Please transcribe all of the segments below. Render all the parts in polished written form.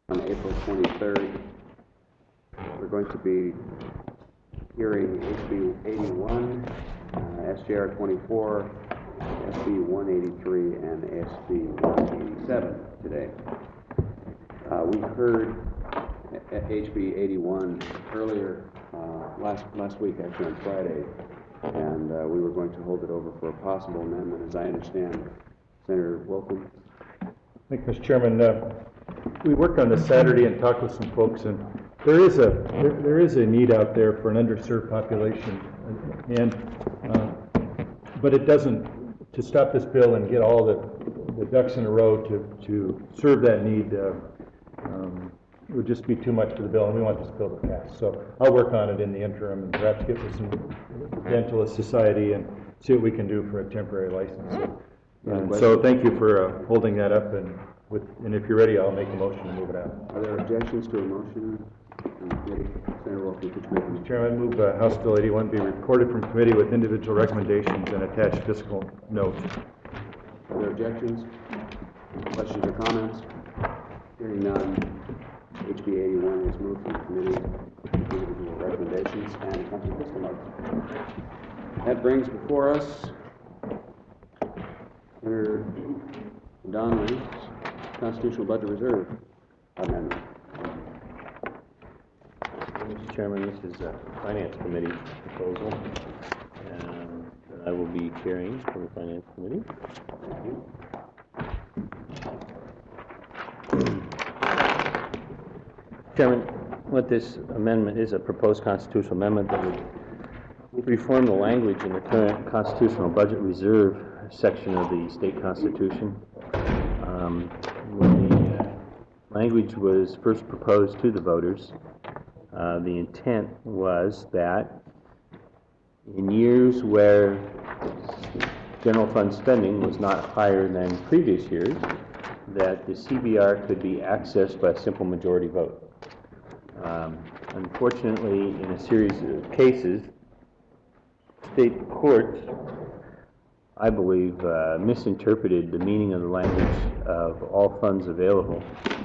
On April 23rd, we're going to be hearing HB 81, SJR 24, SB 183, and SB 187 today. We heard HB 81 earlier last week, actually on Friday, and we were going to hold it over for a possible amendment. As I understand, Senator Wilken. Thank you, Mr. Chairman. We worked on this Saturday and talked with some folks, and there is a need out there for an underserved population, but it doesn't, to stop this bill and get all the ducks in a row to serve that need would just be too much for the bill, and we want this bill to pass. So I'll work on it in the interim and perhaps get with some Dentalist Society and see what we can do for a temporary license. So thank you for holding that up, and if you're ready, I'll make a motion to move it out. Are there objections to a motion? Senator Wilken, could you make a motion? Mr. Chairman, I move House Bill 81 be reported from committee with individual recommendations and attached fiscal note. Are there objections? Questions or comments? Hearing none, HB 81 is moved from committee with individual recommendations and accompanying fiscal notes. That brings before us Senator Donnelly's Constitutional Budget Reserve Amendment. Mr. Chairman, this is a Finance Committee proposal, and I will be chairing for the Finance Committee. Thank you. Chairman, what this amendment is, a proposed constitutional amendment that would reform the language in the current Constitutional Budget Reserve section of the state constitution. When the language was first proposed to the voters, the intent was that in years where general fund spending was not higher than previous years, that the CBR could be accessed by a simple majority vote. Unfortunately, in a series of cases, state courts, I believe, misinterpreted the meaning of the language of all funds available,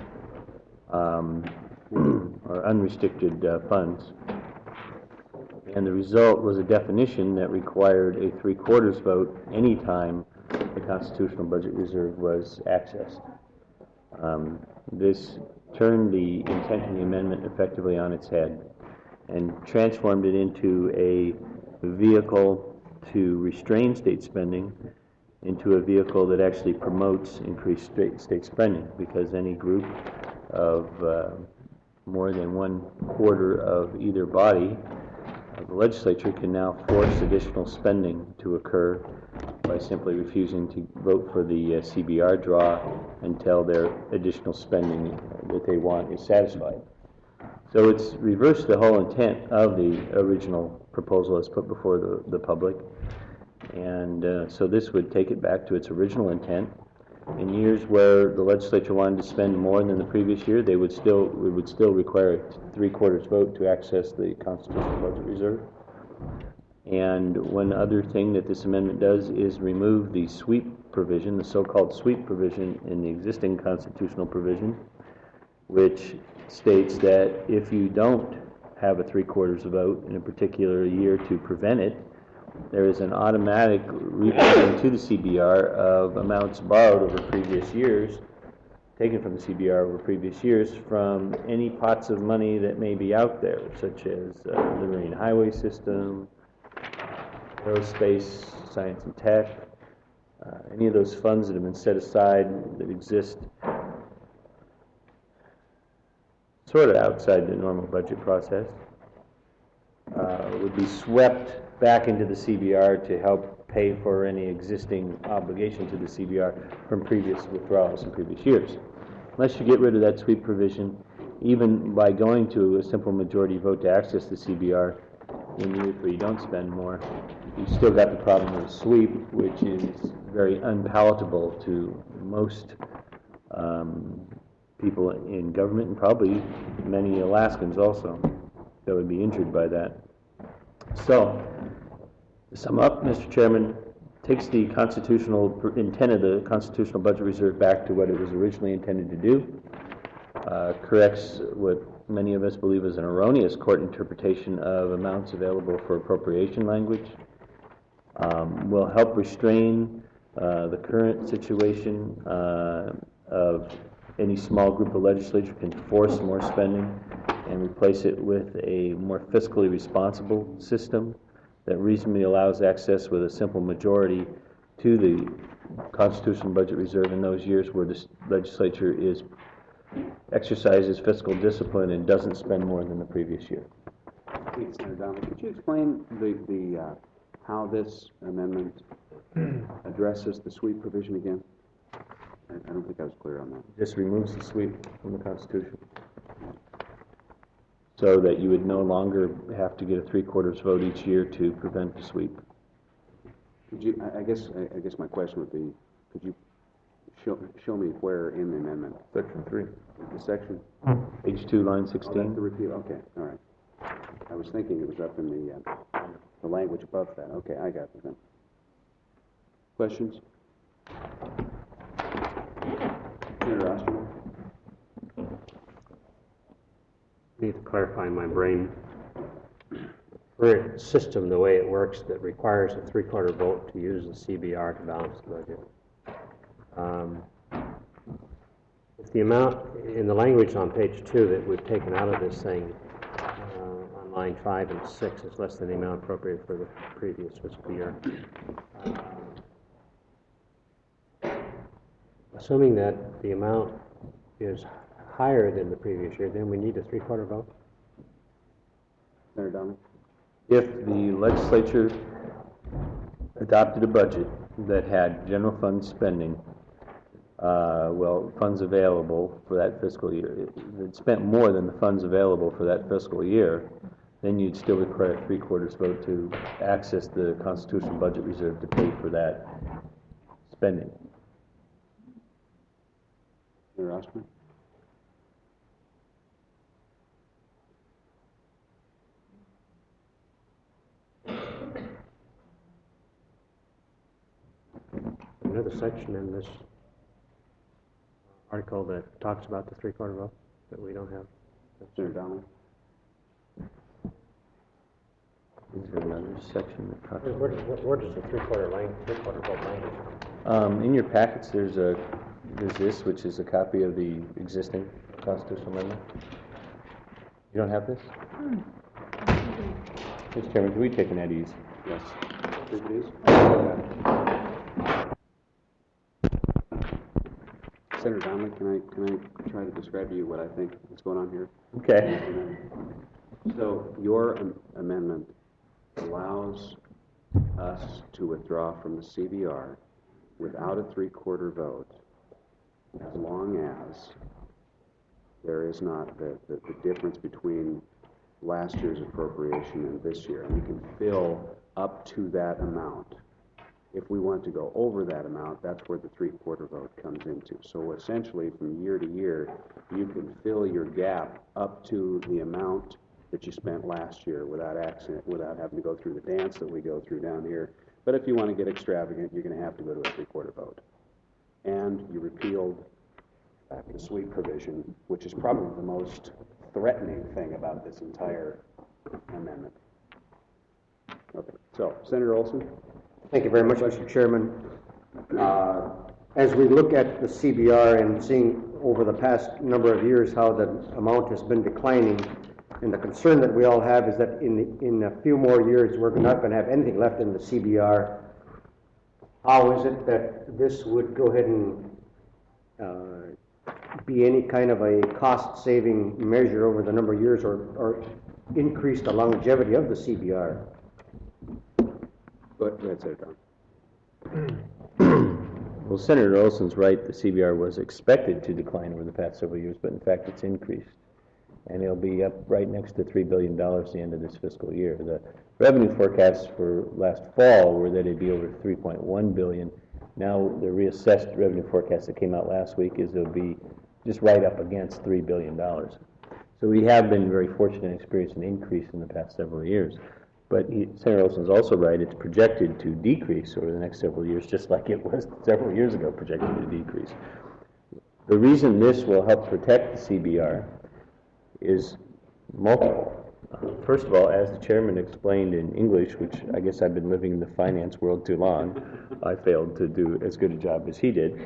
or unrestricted funds. And the result was a definition that required a 3/4 vote anytime the Constitutional Budget Reserve was accessed. This turned the intent of the amendment effectively on its head and transformed it into a vehicle to restrain state spending into a vehicle that actually promotes increased state spending, because any group of more than 1/4 of either body of the legislature can now force additional spending to occur by simply refusing to vote for the CBR draw until their additional spending that they want is satisfied. So it's reversed the whole intent of the original proposal as put before the public, and so this would take it back to its original intent. In years where the legislature wanted to spend more than the previous year, we would still require a 3/4 vote to access the Constitutional Budget Reserve. And one other thing that this amendment does is remove the sweep provision, the so-called sweep provision in the existing constitutional provision, which states that if you don't have a 3/4 vote in a particular year to prevent it, there is an automatic refund to the CBR of amounts borrowed over previous years, taken from the CBR over previous years, from any pots of money that may be out there, such as the Marine Highway System, aerospace, science and tech, any of those funds that have been set aside that exist sort of outside the normal budget process, would be swept back into the CBR to help pay for any existing obligation to the CBR from previous withdrawals in previous years. Unless you get rid of that sweep provision, even by going to a simple majority vote to access the CBR in years where you don't spend more, you've still got the problem of sweep, which is very unpalatable to most people in government, and probably many Alaskans also that would be injured by that. So, to sum up, Mr. Chairman, takes the constitutional intent of the Constitutional Budget Reserve back to what it was originally intended to do, corrects what many of us believe is an erroneous court interpretation of amounts available for appropriation language. Will help restrain the current situation of any small group of legislature can force more spending and replace it with a more fiscally responsible system that reasonably allows access with a simple majority to the constitutional budget reserve in those years where the legislature exercises fiscal discipline and doesn't spend more than the previous year. Thanks, Senator Donnelly. Could you explain how this amendment addresses the sweep provision again? I don't think I was clear on that. Just removes the sweep from the Constitution, so that you would no longer have to get a 3/4 vote each year to prevent the sweep. Could you? I guess my question would be, could you show me where in the amendment? Section 3. The section? Page 2, line Oh, that's 16. the repeal. Okay, all right. I was thinking it was up in the language above that. Okay, I got it then. Questions? Senator Osterman? Need to clarify in my brain. Current system, the way it works, that requires a 3/4 vote to use the CBR to balance the budget. If the amount in the language on page 2 that we've taken out of this thing on line 5 and 6 is less than the amount appropriated for the previous fiscal year. Assuming that the amount is higher than the previous year, then we need a 3/4 vote? Senator Donnelly? If the legislature adopted a budget that had general fund spending, funds available for that fiscal year, it spent more than the funds available for that fiscal year, then you'd still require a 3/4 vote to access the constitutional budget reserve to pay for that spending. Senator Osterman? Another section in this article that talks about the 3/4 vote that we don't have. Senator Donnelly? Is there another section that talks about? Where does the 3/4 vote language come? In your packets, there's this, which is a copy of the existing constitutional amendment. You don't have this? Mr. Chairman, can we take an at ease? Yes. Here it is. Senator Donnelly, can I try to describe to you what I think is going on here? Okay. So your amendment allows us to withdraw from the CBR without a 3/4 vote, as long as there is not the difference between last year's appropriation and this year, and we can fill up to that amount. If we want to go over that amount, that's where the 3/4 vote comes into. So essentially, from year to year, you can fill your gap up to the amount that you spent last year without having to go through the dance that we go through down here. But if you want to get extravagant, you're going to have to go to a 3/4 vote. And you repealed the sweep provision, which is probably the most threatening thing about this entire amendment. Okay, so Senator Olson? Thank you very much, Mr. Chairman. As we look at the CBR and seeing over the past number of years how the amount has been declining, and the concern that we all have is that in a few more years we're not going to have anything left in the CBR. How is it that this would go ahead and be any kind of a cost-saving measure over the number of years, or increase the longevity of the CBR? Go ahead, Senator Don. Well, Senator Olson's right. The CBR was expected to decline over the past several years, but in fact it's increased. And it'll be up right next to $3 billion at the end of this fiscal year. The revenue forecasts for last fall were that it'd be over $3.1 billion. Now the reassessed revenue forecast that came out last week is it'll be just right up against $3 billion. So we have been very fortunate and experienced an increase in the past several years. But Senator Olson's also right, it's projected to decrease over the next several years, just like it was several years ago projected to decrease. The reason this will help protect the CBR is multiple. First of all, as the chairman explained in English, which I guess I've been living in the finance world too long, I failed to do as good a job as he did.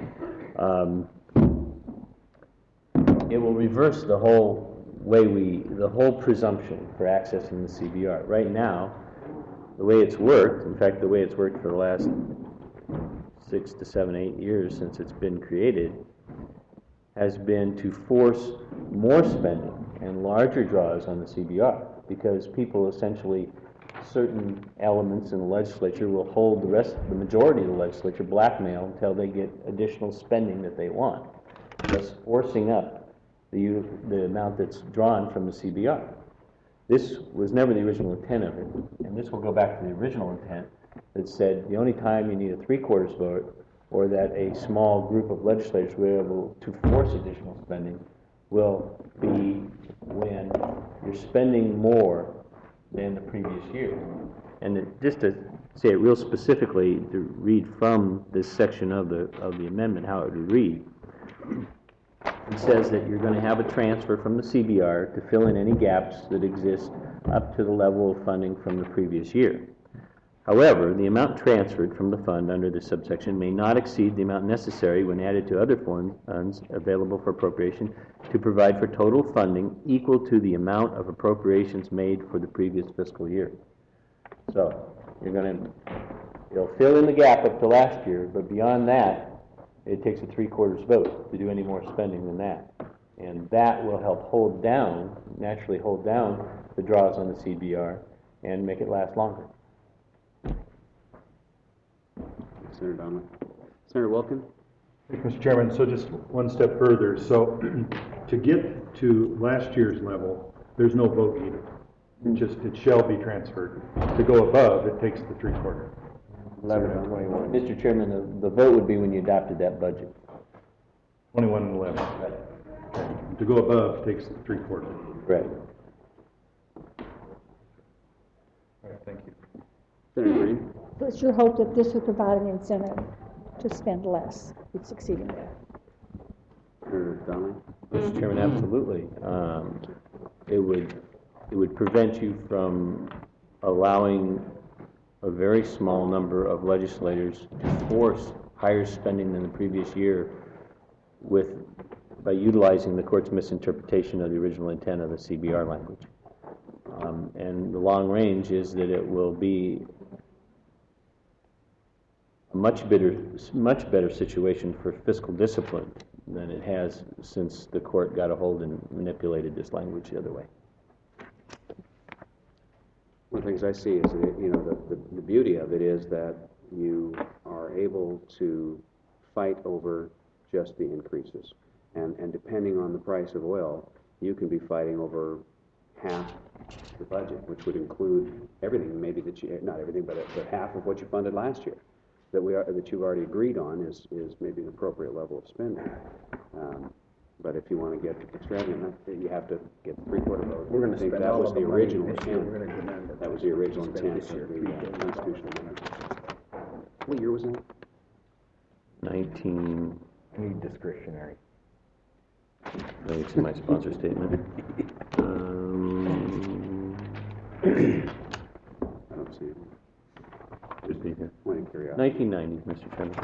It will reverse the whole the whole presumption for accessing the CBR. Right now, the way it's worked, in fact, the way it's worked for the last 6 to 7, 8 years since it's been created, has been to force more spending and larger draws on the CBR, because people essentially, certain elements in the legislature will hold the majority of the legislature blackmail until they get additional spending that they want, thus forcing up the amount that's drawn from the CBR. This was never the original intent of it, and this will go back to the original intent that said the only time you need a 3/4 vote, or that a small group of legislators will be able to force additional spending, will be when you're spending more than the previous year. And just to say it real specifically, to read from this section of the amendment, how it would read, it says that you're going to have a transfer from the CBR to fill in any gaps that exist up to the level of funding from the previous year. However, the amount transferred from the fund under this subsection may not exceed the amount necessary when added to other funds available for appropriation to provide for total funding equal to the amount of appropriations made for the previous fiscal year. So, it'll fill in the gap up to last year, but beyond that, it takes a 3/4 vote to do any more spending than that. And that will help naturally hold down the draws on the CBR and make it last longer. Senator Donnelly. Senator Wilkin? Mr. Chairman, so just one step further. So to get to last year's level, there's no vote needed. It shall be transferred. To go above, it takes the 3/4. 11 and 21. Mr. Chairman, the vote would be when you adopted that budget. 21 and 11. Okay. To go above takes the 3/4. Right. All right, thank you. Senator Green? So it's your hope that this would provide an incentive to spend less if succeeding there? Senator Donnelly? Mr. Chairman, absolutely. It would prevent you from allowing a very small number of legislators to force higher spending than the previous year by utilizing the court's misinterpretation of the original intent of the CBR language. And the long range is that it will be a much better situation for fiscal discipline than it has since the court got a hold and manipulated this language the other way. One of the things I see is that, the beauty of it is that you are able to fight over just the increases. And depending on the price of oil, you can be fighting over half the budget, which would include everything, maybe not everything, but half of what you funded last year that you've already agreed on is maybe an appropriate level of spending. But if you want to get extravagant, you have to get the 3/4 vote. We're going to spend that all was of the the money original this year. intent. We're going to demand that. That was the original Spend intent this of year, the 3 billion. constitutional amendment. What year was that? 19. Need discretionary. Let me see my sponsor statement. I don't see it. Should be here. Point of curiosity. 1990, Mr. Chairman.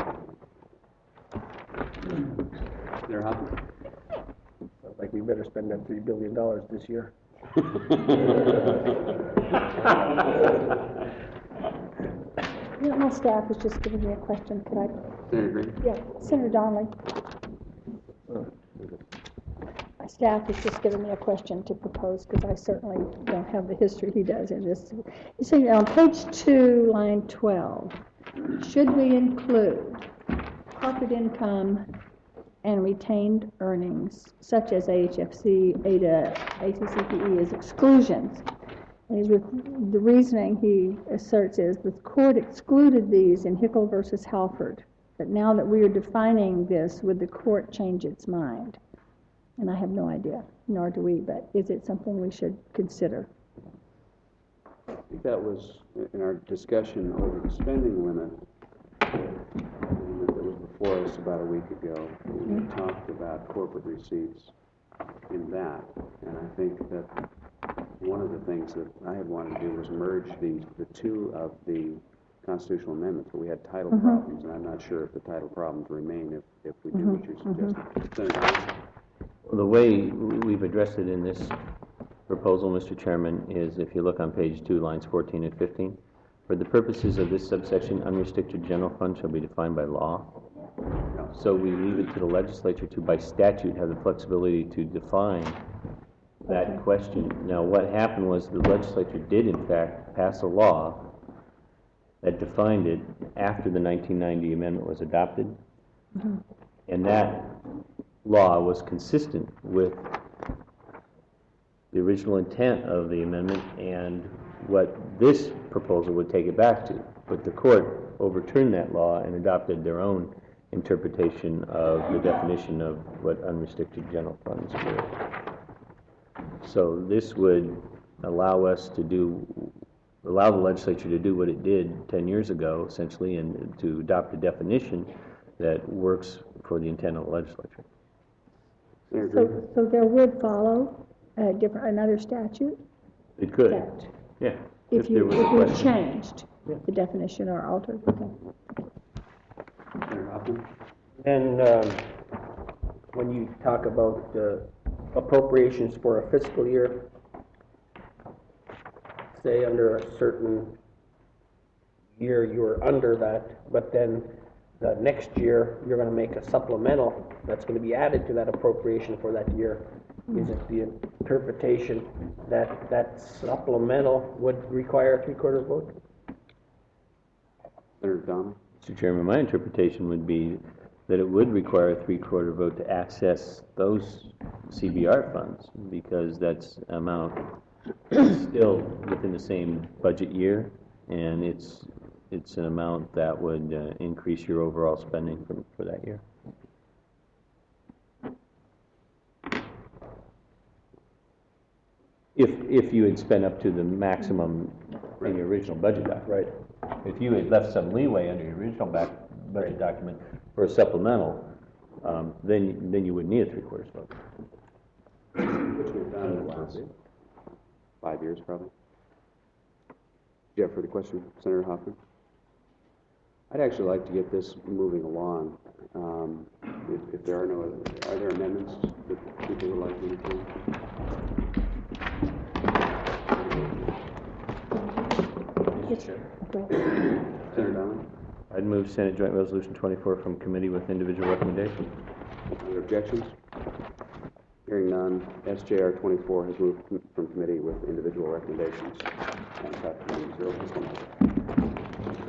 Senator Hoffman? Sounds like we better spend that $3 billion this year. My staff was just giving me a question. Could I? Senator Green? Yeah, Senator Donnelly. My staff is just giving me a question to propose because I certainly don't have the history he does in this. You see, on page 2, line 12, should we include corporate income and retained earnings, such as AHFC, ADA, ATCPE, as exclusions? And the reasoning he asserts is the court excluded these in Hickel versus Halford, but now that we are defining this, would the court change its mind? And I have no idea, nor do we, but is it something we should consider? I think that was in our discussion over the spending limit that was before us about a week ago. We talked about corporate receipts in that, and I think that one of the things that I had wanted to do was merge the two of the constitutional amendments, but we had title problems, and I'm not sure if the title problems remain if we do what you suggested. Senator Thomas? The way we've addressed it in this proposal, Mr. Chairman, is if you look on page 2, lines 14 and 15, for the purposes of this subsection, unrestricted general fund shall be defined by law. So we leave it to the legislature to, by statute, have the flexibility to define that question. Now, what happened was the legislature did, in fact, pass a law that defined it after the 1990 amendment was adopted. And that law was consistent with the original intent of the amendment and what this proposal would take it back to. But the court overturned that law and adopted their own interpretation of the definition of what unrestricted general funds were. So this would allow us to allow the legislature to do what it did 10 years ago, essentially, and to adopt a definition that works for the intent of the legislature. So there would follow another statute? It could, That yeah. If there you was a question. changed the definition or altered, okay. Senator Hoffman? And when you talk about appropriations for a fiscal year, say under a certain year you're under that, but then the next year you're going to make a supplemental that's going to be added to that appropriation for that year. Is it the interpretation that that supplemental would require a three-quarter vote? Senator Donnelly? Mr. Chairman, my interpretation would be that it would require a three-quarter vote to access those CBR funds, because that's amount still within the same budget year, and it's an amount that would increase your overall spending for that year. If you had spent up to the maximum in your original budget document. Right. If you had left some leeway under your original budget document for a supplemental, then you would need a three-quarters vote. Which we've done in the last 5 years, probably. Do you have further question, Senator Hoffman? I'd actually like to get this moving along. If there are no other, are there amendments that people would like to make? Senator Donnelly? I'd move Senate Joint Resolution 24 from committee with individual recommendation. Other objections? Hearing none, SJR 24 has moved from committee with individual recommendations. And passed 0.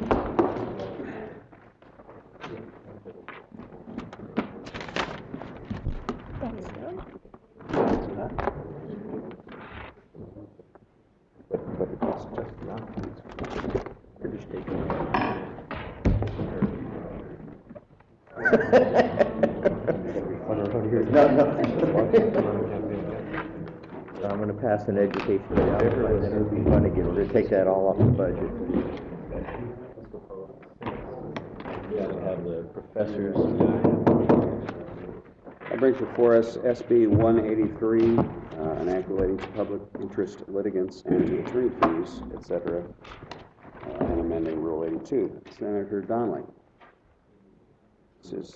I'm going to pass an education bill, and then it would be fun to get rid of, take that all off the budget. Have the professors. That brings before us SB 183, an act relating to public interest litigants and to attorney fees, etc., and amending Rule 82. Senator Donnelly. This is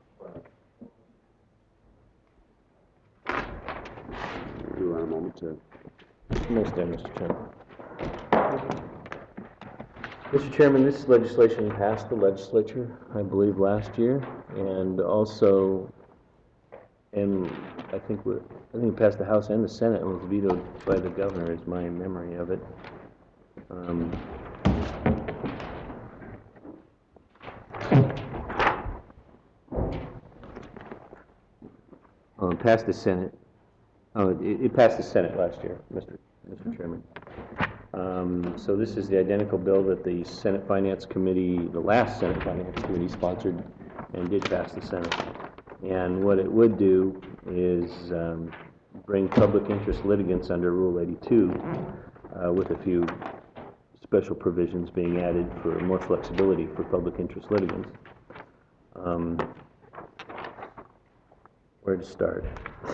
do you want a moment to... Most there, Mr. Chairman. Mr. Chairman, this legislation passed the legislature, I believe, last year, and also, and I think it passed the House and the Senate and was vetoed by the governor, is my memory of it. It passed the Senate. Oh, it passed the Senate last year, Mr. Chairman. So this is the identical bill that the Senate Finance Committee, the last Senate Finance Committee sponsored and did pass the Senate. And what it would do is bring public interest litigants under Rule 82 with a few special provisions being added for more flexibility for public interest litigants. Where to start?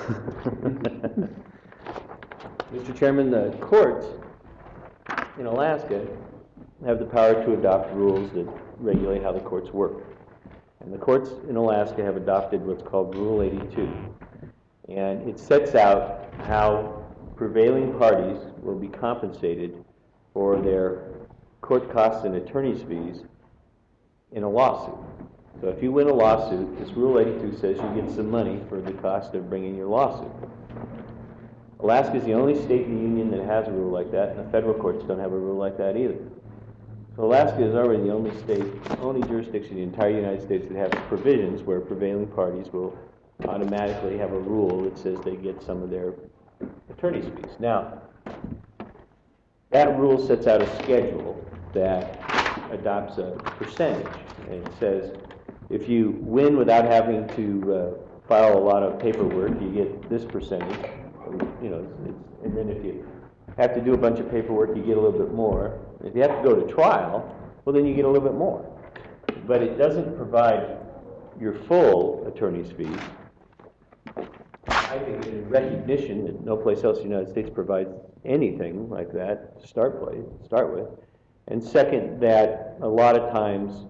Mr. Chairman, the courts in Alaska have the power to adopt rules that regulate how the courts work. And the courts in Alaska have adopted what's called Rule 82. And it sets out how prevailing parties will be compensated for their court costs and attorney's fees in a lawsuit. So if you win a lawsuit, this Rule 82 says you get some money for the cost of bringing your lawsuit. Alaska is the only state in the union that has a rule like that, and the federal courts don't have a rule like that either. So Alaska is already the only state, only jurisdiction in the entire United States that has provisions where prevailing parties will automatically have a rule that says they get some of their attorney's fees. Now, that rule sets out a schedule that adopts a percentage, and it says if you win without having to file a lot of paperwork, you get this percentage. You know, and then if you have to do a bunch of paperwork, you get a little bit more. If you have to go to trial, well, then you get a little bit more. But it doesn't provide your full attorney's fees. I think in recognition that no place else in the United States provides anything like that to start with. And second, that a lot of times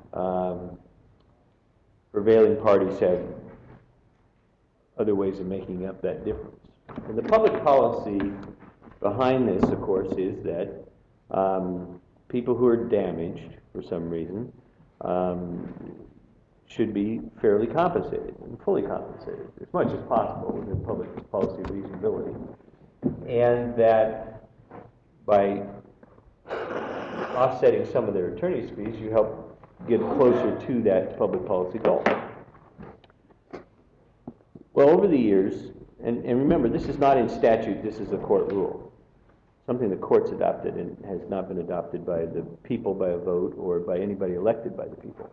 prevailing parties have other ways of making up that difference. And the public policy behind this, of course, is that people who are damaged for some reason should be fairly compensated and fully compensated as much as possible within public policy reasonability. And that by offsetting some of their attorney's fees, you help get closer to that public policy goal. Well, over the years, and remember, this is not in statute, this is a court rule. Something the courts adopted and has not been adopted by the people by a vote or by anybody elected by the people.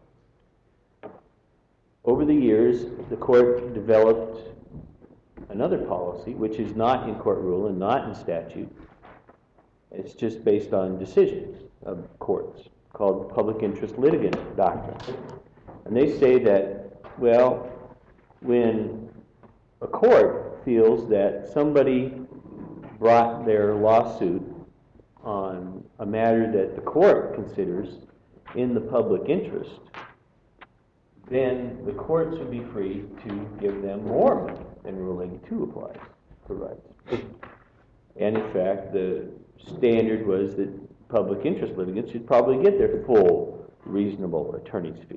Over the years, the court developed another policy, which is not in court rule and not in statute. It's just based on decisions of courts, called public interest litigant doctrine. And they say that, well, when a court feels that somebody brought their lawsuit on a matter that the court considers in the public interest, then the court should be free to give them more money than Rule 82 provides. And in fact, the standard was that public interest litigants should probably get their full reasonable attorney's fees.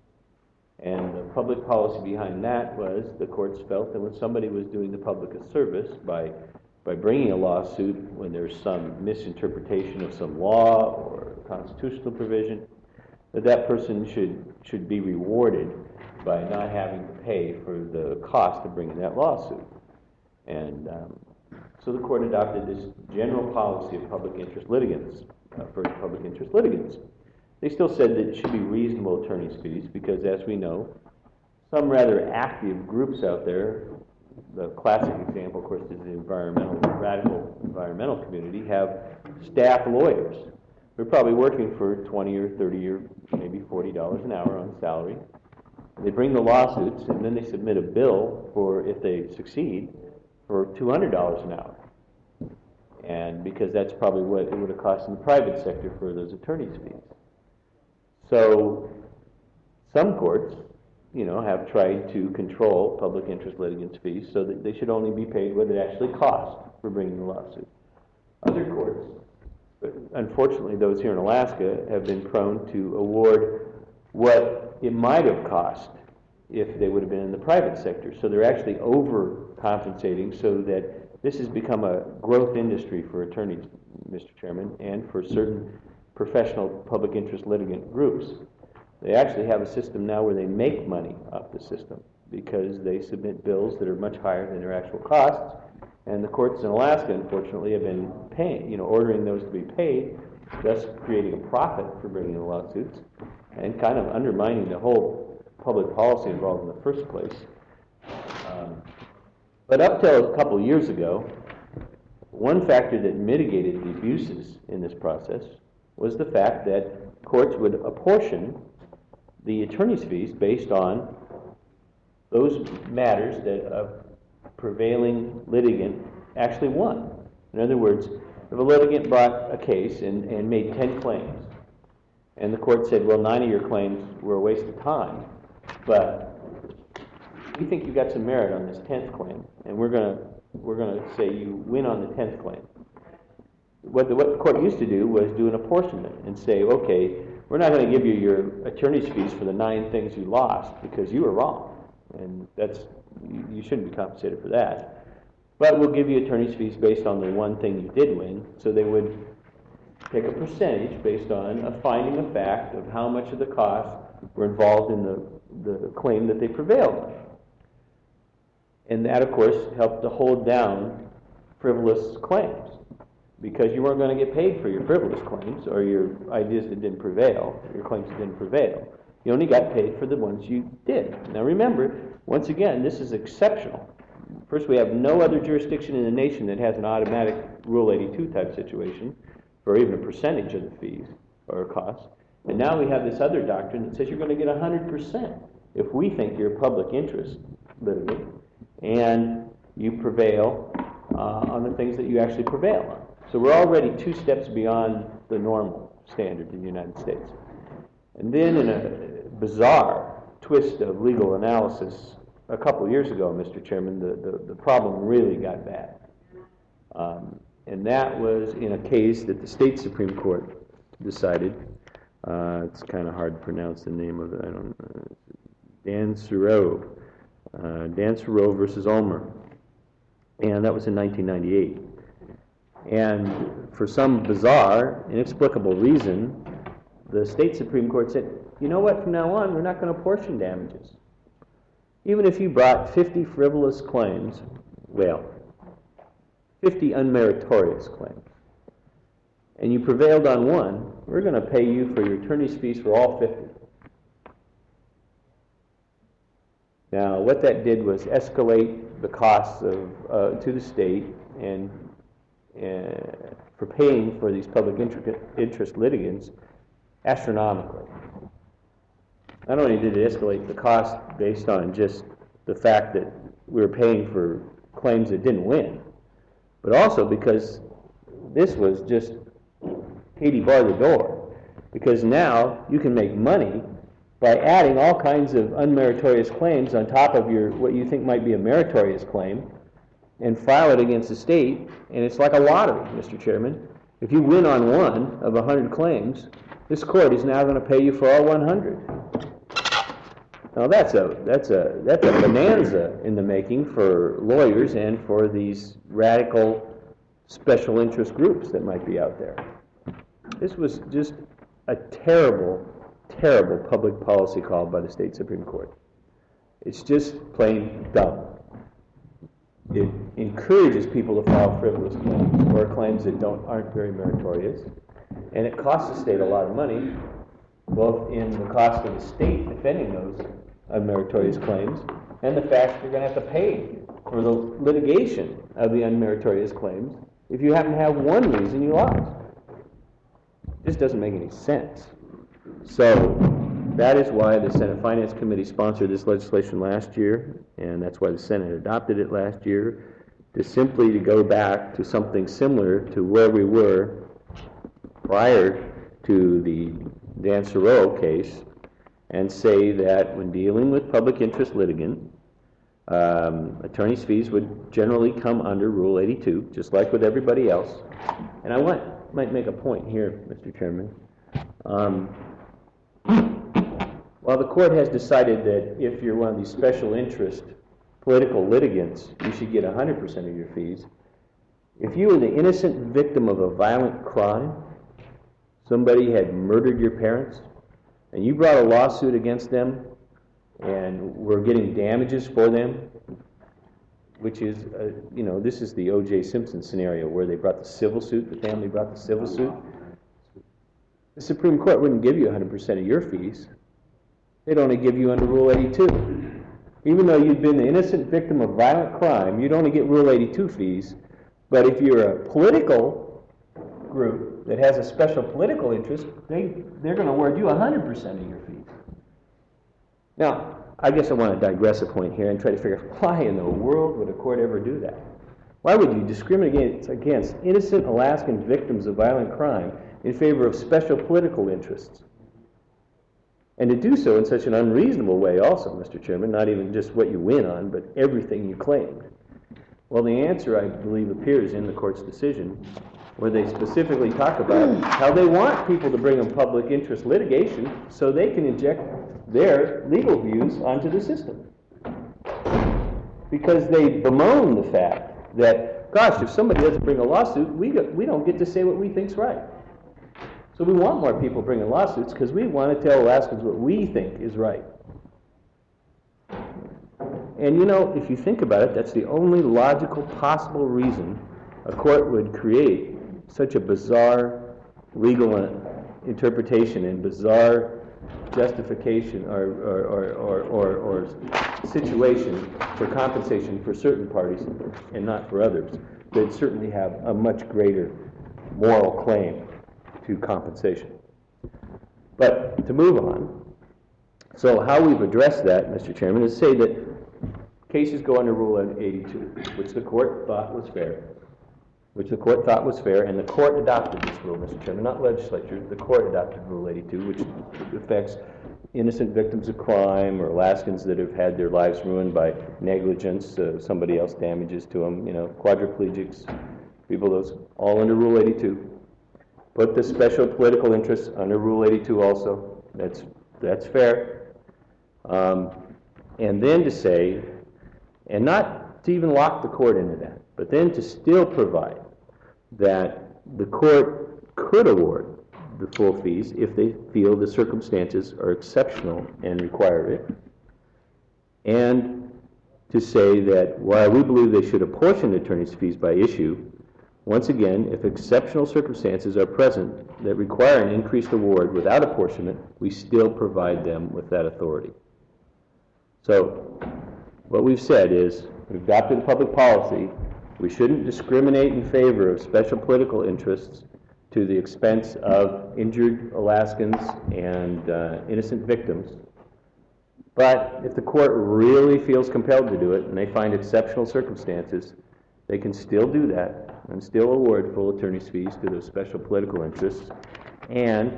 And the public policy behind that was the courts felt that when somebody was doing the public a service by bringing a lawsuit when there's some misinterpretation of some law or constitutional provision, that person should be rewarded by not having to pay for the cost of bringing that lawsuit. And so the court adopted this general policy of public interest litigants, for public interest litigants. They still said that it should be reasonable attorney's fees because, as we know, some rather active groups out there, the classic example, of course, is the radical environmental community, have staff lawyers. They're probably working for $20 or $30 or maybe $40 an hour on salary. They bring the lawsuits, and then they submit a bill for, if they succeed, for $200 an hour. And because that's probably what it would have cost in the private sector for those attorney's fees. So some courts, have tried to control public interest litigants' fees so that they should only be paid what it actually costs for bringing the lawsuit. Other courts, unfortunately those here in Alaska, have been prone to award what it might have cost if they would have been in the private sector. So they're actually overcompensating so that this has become a growth industry for attorneys, Mr. Chairman, and for certain professional public interest litigant groups. They actually have a system now where they make money off the system because they submit bills that are much higher than their actual costs, and the courts in Alaska, unfortunately, have been paying, ordering those to be paid, thus creating a profit for bringing the lawsuits, and kind of undermining the whole public policy involved in the first place. But up till a couple of years ago, one factor that mitigated the abuses in this process was the fact that courts would apportion the attorney's fees based on those matters that a prevailing litigant actually won. In other words, if a litigant brought a case and made 10 claims, and the court said, well, 9 of your claims were a waste of time, but we think you got some merit on this 10th claim, and we're gonna say you win on the 10th claim. What the court used to do was do an apportionment and say, okay, we're not going to give you your attorney's fees for the 9 things you lost because you were wrong, and you shouldn't be compensated for that. But we'll give you attorney's fees based on the one thing you did win. So they would take a percentage based on a finding of fact of how much of the costs were involved in the claim that they prevailed on. And that, of course, helped to hold down frivolous claims, because you weren't going to get paid for your frivolous claims or your ideas that didn't prevail, your claims that didn't prevail. You only got paid for the ones you did. Now remember, once again, this is exceptional. First, we have no other jurisdiction in the nation that has an automatic Rule 82 type situation for even a percentage of the fees or costs. And now we have this other doctrine that says you're going to get 100% if we think you're a public interest litigant and you prevail on the things that you actually prevail on. So we're already 2 steps beyond the normal standard in the United States. And then in a bizarre twist of legal analysis, a couple years ago, Mr. Chairman, the problem really got bad. And that was in a case that the state Supreme Court decided. It's kind of hard to pronounce the name of it. I don't know. Dan Serow versus Ulmer. And that was in 1998. And for some bizarre, inexplicable reason, the state Supreme Court said, you know what, from now on, we're not going to apportion damages. Even if you brought 50 frivolous claims, well, 50 unmeritorious claims, and you prevailed on one, we're going to pay you for your attorney's fees for all 50. Now, what that did was escalate the costs to the state and for paying for these public interest litigants astronomically. Not only did it escalate the cost based on just the fact that we were paying for claims that didn't win, but also because this was just Katie bar the door. Because now you can make money by adding all kinds of unmeritorious claims on top of what you think might be a meritorious claim and file it against the state, and it's like a lottery, Mr. Chairman. If you win on one of 100 claims, this court is now going to pay you for all 100. Now that's a bonanza in the making for lawyers and for these radical special interest groups that might be out there. This was just a terrible, terrible public policy call by the state Supreme Court. It's just plain dumb. It encourages people to file frivolous claims or claims that aren't very meritorious, and it costs the state a lot of money, both in the cost of the state defending those unmeritorious claims and the fact you're going to have to pay for the litigation of the unmeritorious claims if you happen to have one reason you lost. This doesn't make any sense. So that is why the Senate Finance Committee sponsored this legislation last year, and that's why the Senate adopted it last year, to go back to something similar to where we were prior to the Dan Serow case, and say that when dealing with public interest litigant, attorney's fees would generally come under Rule 82, just like with everybody else. And I might make a point here, Mr. Chairman. While the court has decided that if you're one of these special interest political litigants, you should get 100% of your fees, if you were the innocent victim of a violent crime, somebody had murdered your parents, and you brought a lawsuit against them and were getting damages for them, which is, this is the O.J. Simpson scenario where they brought the civil suit, the family brought the civil suit. The Supreme Court wouldn't give you 100% of your fees. They'd only give you under Rule 82. Even though you've been the innocent victim of violent crime, you'd only get Rule 82 fees. But if you're a political group that has a special political interest, they're going to award you 100% of your fees. Now, I guess I want to digress a point here and try to figure out why in the world would a court ever do that? Why would you discriminate against innocent Alaskan victims of violent crime in favor of special political interests? And to do so in such an unreasonable way also, Mr. Chairman, not even just what you win on, but everything you claimed. Well, the answer, I believe, appears in the court's decision, where they specifically talk about how they want people to bring in public interest litigation so they can inject their legal views onto the system. Because they bemoan the fact that, gosh, if somebody doesn't bring a lawsuit, we don't get to say what we think's right. So we want more people bringing lawsuits because we want to tell Alaskans what we think is right. And you know, if you think about it, that's the only logical possible reason a court would create such a bizarre legal interpretation and bizarre justification or situation for compensation for certain parties and not for others. They'd certainly have a much greater moral claim to compensation. But to move on, so how we've addressed that, Mr. Chairman, is say that cases go under Rule 82, which the court thought was fair, and the court adopted this rule, Mr. Chairman, not legislature. The court adopted Rule 82, which affects innocent victims of crime or Alaskans that have had their lives ruined by negligence, somebody else damages to them, you know, quadriplegics, people, those all under Rule 82. Put the special political interests under Rule 82 also. That's fair. And then to say, and not to even lock the court into that, but then to still provide that the court could award the full fees if they feel the circumstances are exceptional and require it. And to say that while we believe they should apportion attorneys' fees by issue, once again, if exceptional circumstances are present that require an increased award without apportionment, we still provide them with that authority. So what we've said is, we've adopted a public policy. We shouldn't discriminate in favor of special political interests to the expense of injured Alaskans and innocent victims. But if the court really feels compelled to do it and they find exceptional circumstances, they can still do that and still award full attorney's fees to those special political interests. And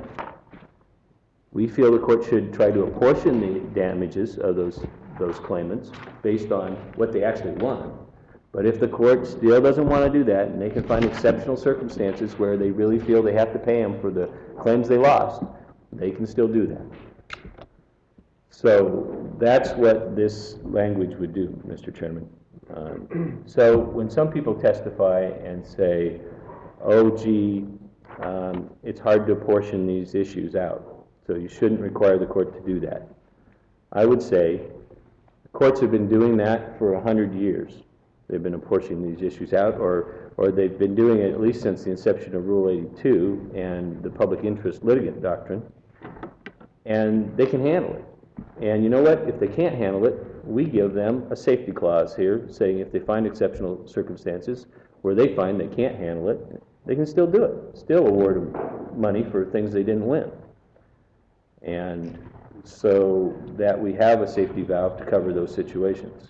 we feel the court should try to apportion the damages of those claimants based on what they actually want. But if the court still doesn't want to do that, and they can find exceptional circumstances where they really feel they have to pay them for the claims they lost, they can still do that. So that's what this language would do, Mr. Chairman. So when some people testify and say, oh, gee, it's hard to apportion these issues out, so you shouldn't require the court to do that, I would say courts have been doing that for 100 years. They've been apportioning these issues out, or they've been doing it at least since the inception of Rule 82 and the public interest litigant doctrine, and they can handle it. And you know what? If they can't handle it, we give them a safety clause here saying if they find exceptional circumstances where they find they can't handle it, they can still do it, still award them money for things they didn't win. And so that we have a safety valve to cover those situations.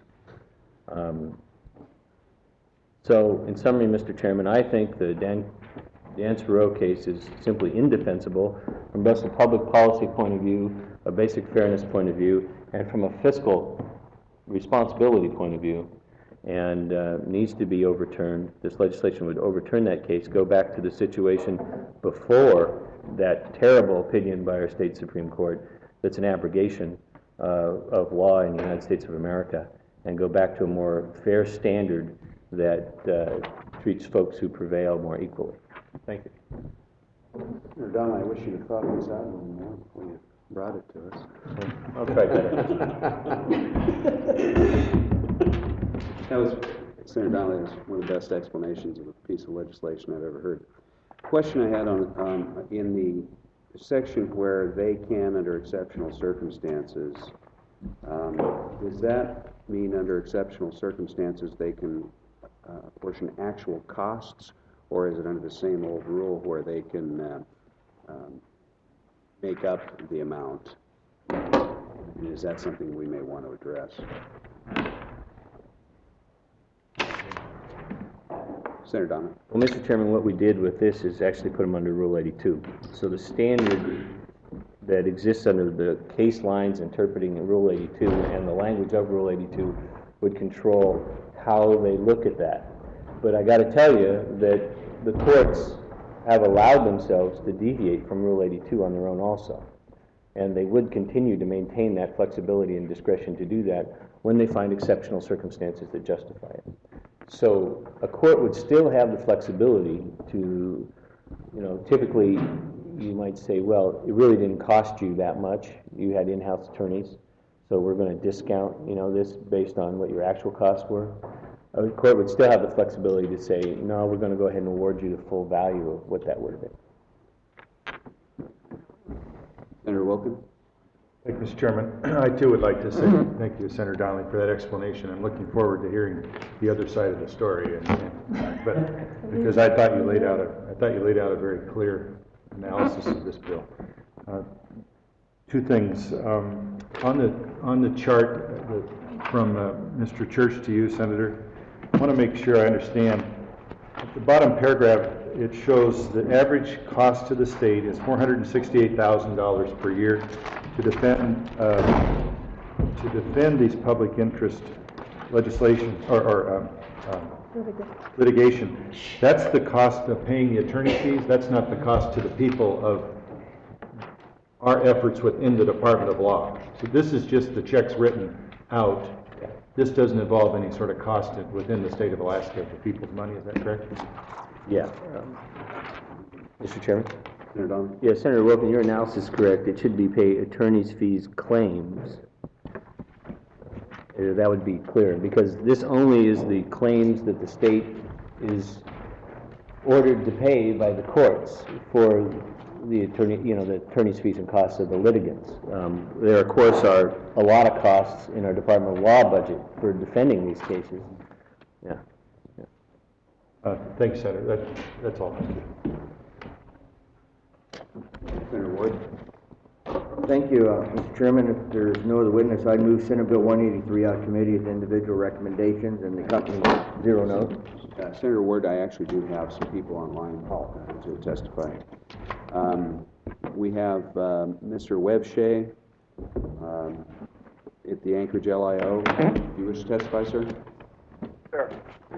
So in summary, Mr. Chairman, I think the Dan Svarow case is simply indefensible from both a public policy point of view, a basic fairness point of view, and from a fiscal responsibility point of view, and needs to be overturned. This legislation would overturn that case, go back to the situation before that terrible opinion by our state Supreme Court that's an abrogation of law in the United States of America, and go back to a more fair standard that treats folks who prevail more equally. Thank you. Don, I wish you'd have thought this out a little more before you brought it to us. I'll try better. That was, Senator Donnelly, was one of the best explanations of a piece of legislation I've ever heard. Question I had on in the section where they can, under exceptional circumstances, does that mean under exceptional circumstances they can apportion actual costs, or is it under the same old rule where they can make up the amount? And is that something we may want to address? Senator Donnelly. Well, Mr. Chairman, what we did with this is actually put them under Rule 82. So the standard that exists under the case lines interpreting Rule 82 and the language of Rule 82 would control how they look at that. But I got to tell you that the courts have allowed themselves to deviate from Rule 82 on their own also. And they would continue to maintain that flexibility and discretion to do that when they find exceptional circumstances that justify it. So a court would still have the flexibility to, typically you might say, well, it really didn't cost you that much. You had in-house attorneys, so we're going to discount, this based on what your actual costs were. A court would still have the flexibility to say, no, we're going to go ahead and award you the full value of what that would have been. Senator Wilkin. Thank you, Mr. Chairman. I too would like to say thank you, Senator Donnelly, for that explanation. I'm looking forward to hearing the other side of the story, but because I thought you laid out a very clear analysis of this bill. Two things on the chart from Mr. Church to you, Senator. I want to make sure I understand. At the bottom paragraph, it shows the average cost to the state is $468,000 per year to defend these public interest legislation or litigation. That's the cost of paying the attorney fees. That's not the cost to the people of our efforts within the Department of Law. So this is just the checks written out. This doesn't involve any sort of cost within the state of Alaska of the people's money. Is that correct? Yeah. Mr. Chairman? Senator Donnelly. Yeah, Senator Wilkin, your analysis is correct. It should be pay attorney's fees claims. That would be clear, because this only is the claims that the state is ordered to pay by the courts for the attorney, the attorney's fees and costs of the litigants. There, of course, are a lot of costs in our Department of Law budget for defending these cases. Yeah. Thanks, Senator. That's all. Thank you. Senator Ward. Thank you, Mr. Chairman. If there's no other witness, I'd move Senate Bill 183 out of committee with individual recommendations and the company 0 notes. Senator Ward, I actually do have some people online to testify. We have Mr. Webb Shea at the Anchorage LIO. Do you wish to testify, sir? Sure.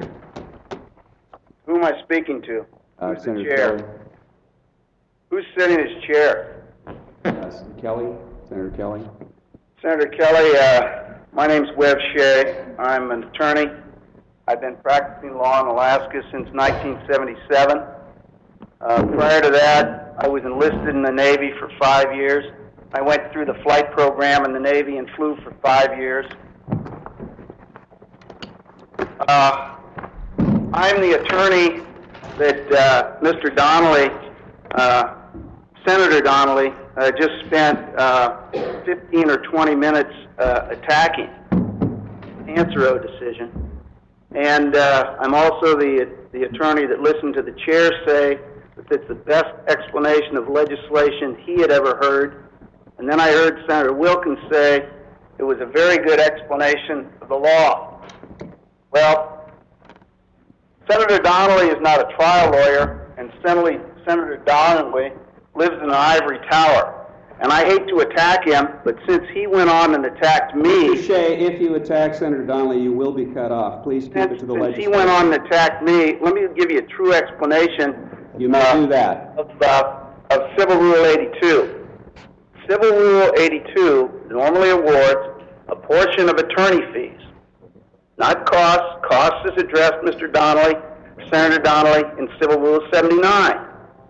Who am I speaking to? Who's Senator the chair? Kelly. Who's sitting as chair? Kelly. Senator Kelly. Senator Kelly, my name's Webb Shea. I'm an attorney. I've been practicing law in Alaska since 1977. Prior to that, I was enlisted in the Navy for 5 years. I went through the flight program in the Navy and flew for 5 years. I'm the attorney that Mr. Donnelly, Senator Donnelly, just spent 15 or 20 minutes attacking the Ansero decision. And I'm also the attorney that listened to the chair say that it's the best explanation of legislation he had ever heard. And then I heard Senator Wilkins say it was a very good explanation of the law. Well, Senator Donnelly is not a trial lawyer, and Senator Donnelly lives in an ivory tower. And I hate to attack him, but since he went on and attacked me... Mr. Shea, if you attack Senator Donnelly, you will be cut off. Please keep it to the legislation. Since he went on and attacked me, let me give you a true explanation... You may do that. ...of Civil Rule 82. Civil Rule 82 normally awards a portion of attorney fees, not costs. Costs is addressed, Mr. Donnelly, Senator Donnelly, in Civil Rule 79.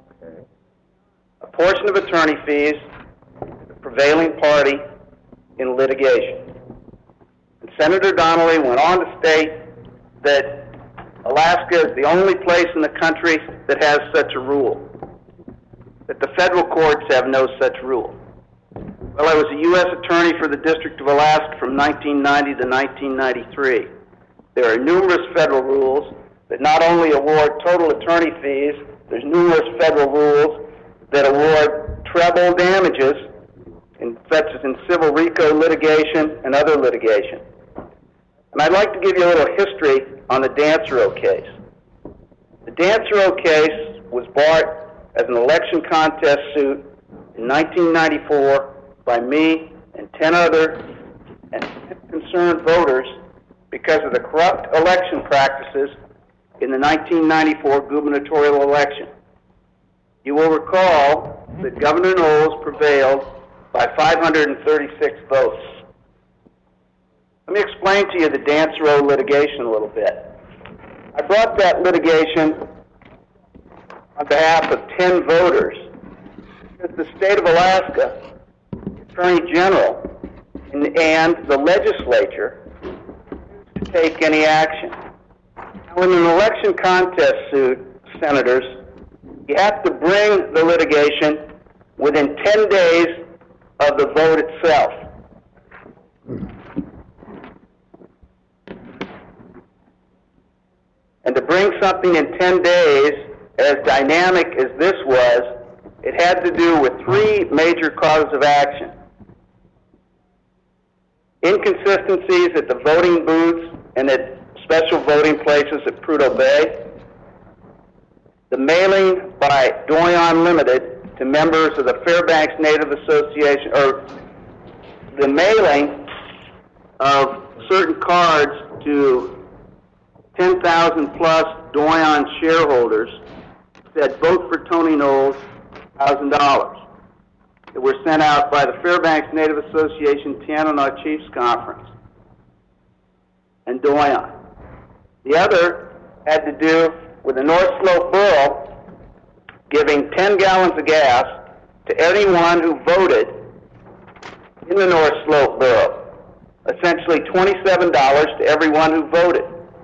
A portion of attorney fees, the prevailing party in litigation. And Senator Donnelly went on to state that Alaska is the only place in the country that has such a rule, that the federal courts have no such rule. Well, I was a U.S. attorney for the District of Alaska from 1990 to 1993. There are numerous federal rules that not only award total attorney fees, there's numerous federal rules that award treble damages such as in civil RICO litigation and other litigation. And I'd like to give you a little history on the Dansereau case. The Dansereau case was brought as an election contest suit in 1994 by me and 10 other and concerned voters because of the corrupt election practices in the 1994 gubernatorial election. You will recall that Governor Knowles prevailed by 536 votes. Let me explain to you the Dansereau litigation a little bit. I brought that litigation on behalf of 10 voters because the state of Alaska, Attorney General, and the legislature to take any action. Now, in an election contest suit, senators, you have to bring the litigation within 10 days of the vote itself. And to bring something in 10 days, as dynamic as this was, it had to do with 3 major causes of action. Inconsistencies at the voting booths and at special voting places at Prudhoe Bay, the mailing by Doyon Limited to members of the Fairbanks Native Association, or the mailing of certain cards to 10,000 plus Doyon shareholders that vote for Tony Knowles, $1,000. That were sent out by the Fairbanks Native Association Tanana Chiefs Conference and Doyon. The other had to do with the North Slope Borough giving 10 gallons of gas to anyone who voted in the North Slope Borough, essentially $27 to everyone who voted.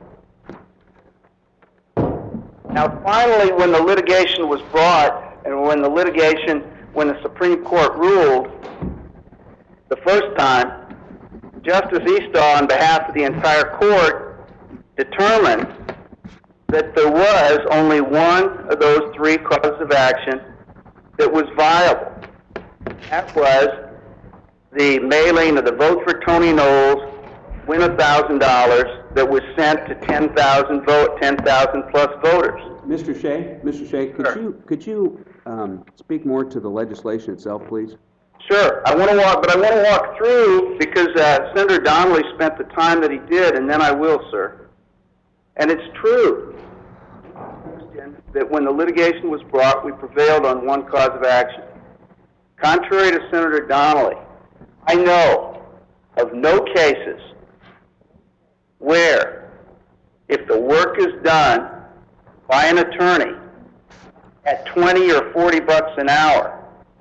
Now, finally, when the litigation was brought, and when the Supreme Court ruled the first time, Justice Eastaugh, on behalf of the entire court, determined that there was only one of those 3 causes of action that was viable. That was the mailing of the Vote for Tony Knowles, win $1,000, that was sent to 10,000 plus voters. Mr. Shea, could you speak more to the legislation itself, please? Sure. I want to walk through because Senator Donnelly spent the time that he did, and then I will, sir. And it's true that when the litigation was brought, we prevailed on one cause of action. Contrary to Senator Donnelly, I know of no cases where, if the work is done by an attorney at 20 or 40 bucks an hour,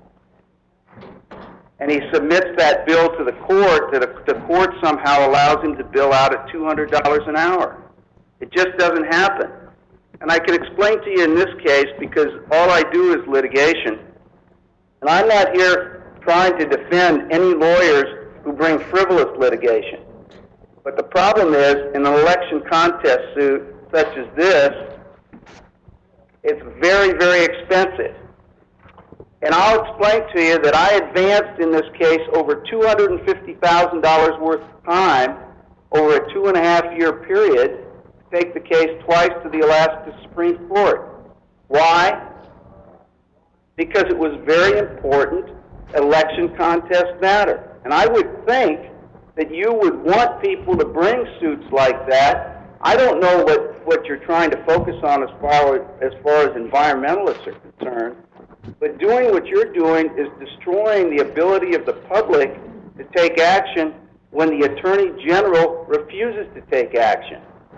and he submits that bill to the court, that the court somehow allows him to bill out at $200 an hour. It just doesn't happen. And I can explain to you in this case, because all I do is litigation, and I'm not here trying to defend any lawyers who bring frivolous litigation. But the problem is, in an election contest suit such as this, it's very, very expensive. And I'll explain to you that I advanced in this case over $250,000 worth of time over a 2.5-year period to take the case twice to the Alaska Supreme Court. Why? Because it was very important election contest matter. And I would think that you would want people to bring suits like that. I don't know what you're trying to focus on as far as environmentalists are concerned, but doing what you're doing is destroying the ability of the public to take action when the Attorney General refuses to take action.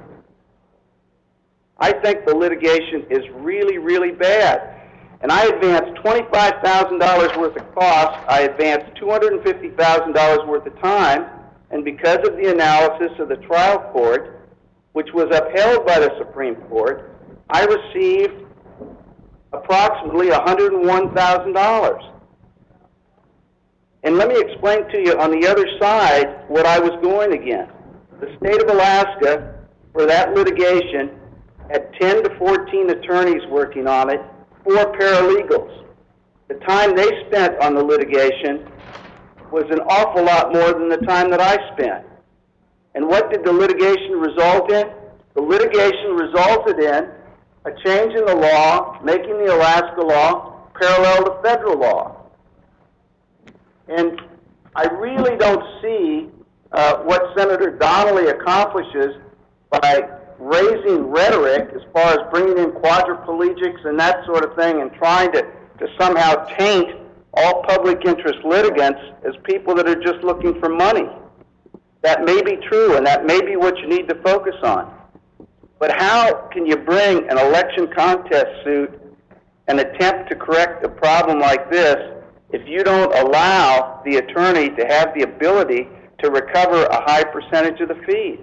I think the litigation is really, really bad. And I advanced $25,000 worth of costs, I advanced $250,000 worth of time, and because of the analysis of the trial court, which was upheld by the Supreme Court, I received approximately $101,000. And let me explain to you on the other side what I was going against. The state of Alaska, for that litigation, had 10 to 14 attorneys working on it, 4 paralegals. The time they spent on the litigation was an awful lot more than the time that I spent. And what did the litigation result in? The litigation resulted in a change in the law, making the Alaska law parallel to federal law. And I really don't see what Senator Donnelly accomplishes by raising rhetoric as far as bringing in quadriplegics and that sort of thing and trying to somehow taint all public interest litigants as people that are just looking for money. That may be true, and that may be what you need to focus on. But how can you bring an election contest suit and attempt to correct a problem like this if you don't allow the attorney to have the ability to recover a high percentage of the fee?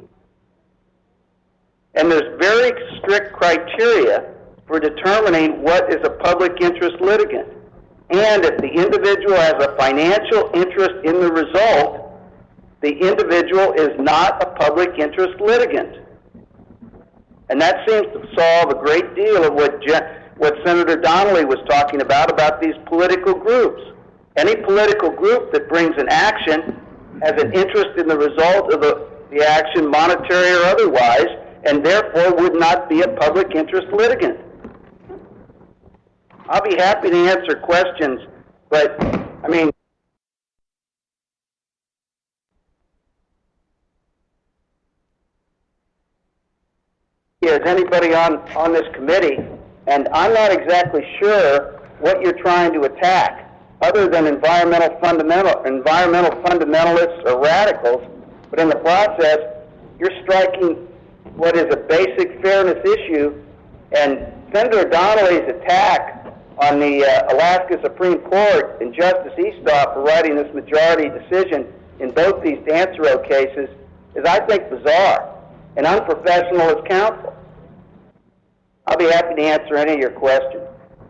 And there's very strict criteria for determining what is a public interest litigant. And if the individual has a financial interest in the result, the individual is not a public interest litigant. And that seems to solve a great deal of what Senator Donnelly was talking about these political groups. Any political group that brings an action has an interest in the result of the action, monetary or otherwise, and therefore would not be a public interest litigant. I'll be happy to answer questions, but, I mean, as anybody on this committee, and I'm not exactly sure what you're trying to attack, other than environmental fundamentalists or radicals, but in the process, you're striking what is a basic fairness issue, and Senator Donnelly's attack on the Alaska Supreme Court and Justice Eastoff for writing this majority decision in both these Dancero cases is, I think, bizarre and unprofessional as counsel. I'll be happy to answer any of your questions.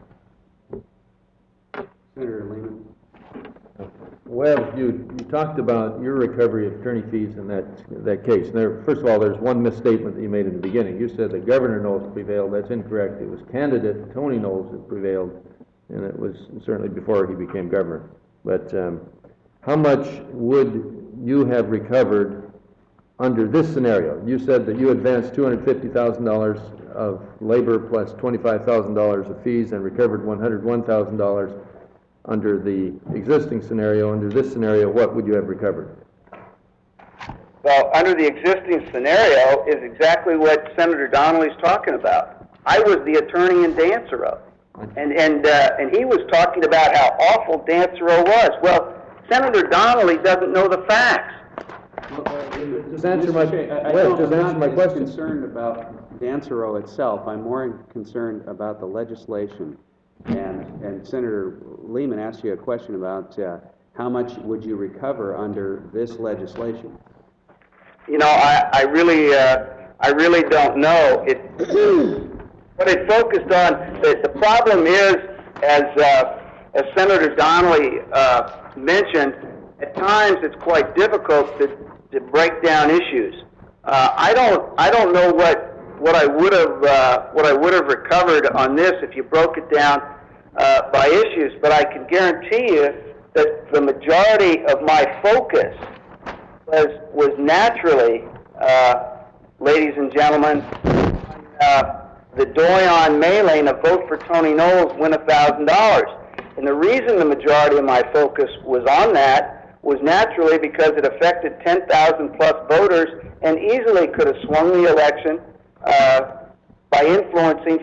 Senator Lehman. Well, you talked about your recovery of attorney fees in that case. There, first of all, there's one misstatement that you made in the beginning. You said that Governor Knowles prevailed. That's incorrect. It was candidate Tony Knowles that prevailed, and it was certainly before he became governor. But how much would you have recovered under this scenario? You said that you advanced $250,000 of labor plus $25,000 of fees and recovered $101,000. Under the existing scenario. Under this scenario, what would you have recovered? Well, under the existing scenario is exactly what Senator Donnelly's talking about. I was the attorney in Dancero, and he was talking about how awful Dancero was. Well, Senator Donnelly doesn't know the facts. Just answer my question. I'm not concerned about Dancero itself. I'm more concerned about the legislation. And Senator Lehman asked you a question about how much would you recover under this legislation? You know, I really don't know. What it focused on, the problem is, as Senator Donnelly mentioned, at times it's quite difficult to break down issues. I don't know what I would have recovered on this if you broke it down by issues, but I can guarantee you that the majority of my focus was naturally, ladies and gentlemen, the Doyon mailing of Vote for Tony Knowles, win $1,000. And the reason the majority of my focus was on that was naturally because it affected 10,000 plus voters and easily could have swung the election by influencing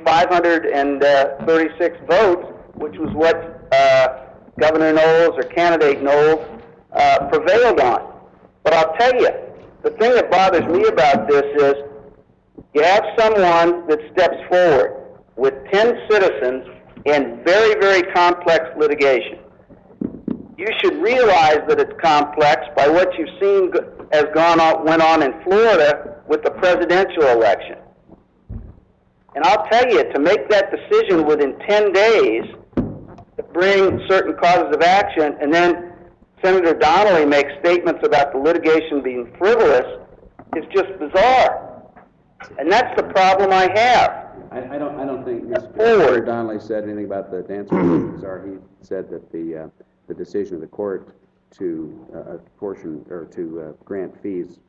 536 votes, which was what Governor Knowles or candidate Knowles prevailed on. But I'll tell you, the thing that bothers me about this is you have someone that steps forward with 10 citizens in very, very complex litigation. You should realize that it's complex by what you've seen went on in Florida with the presidential election. And I'll tell you, to make that decision within 10 days to bring certain causes of action, and then Senator Donnelly makes statements about the litigation being frivolous, is just bizarre. And that's the problem I have. I don't think Mr. Donnelly said anything about the Dancero. He said that the decision of the court to portion, or to grant fees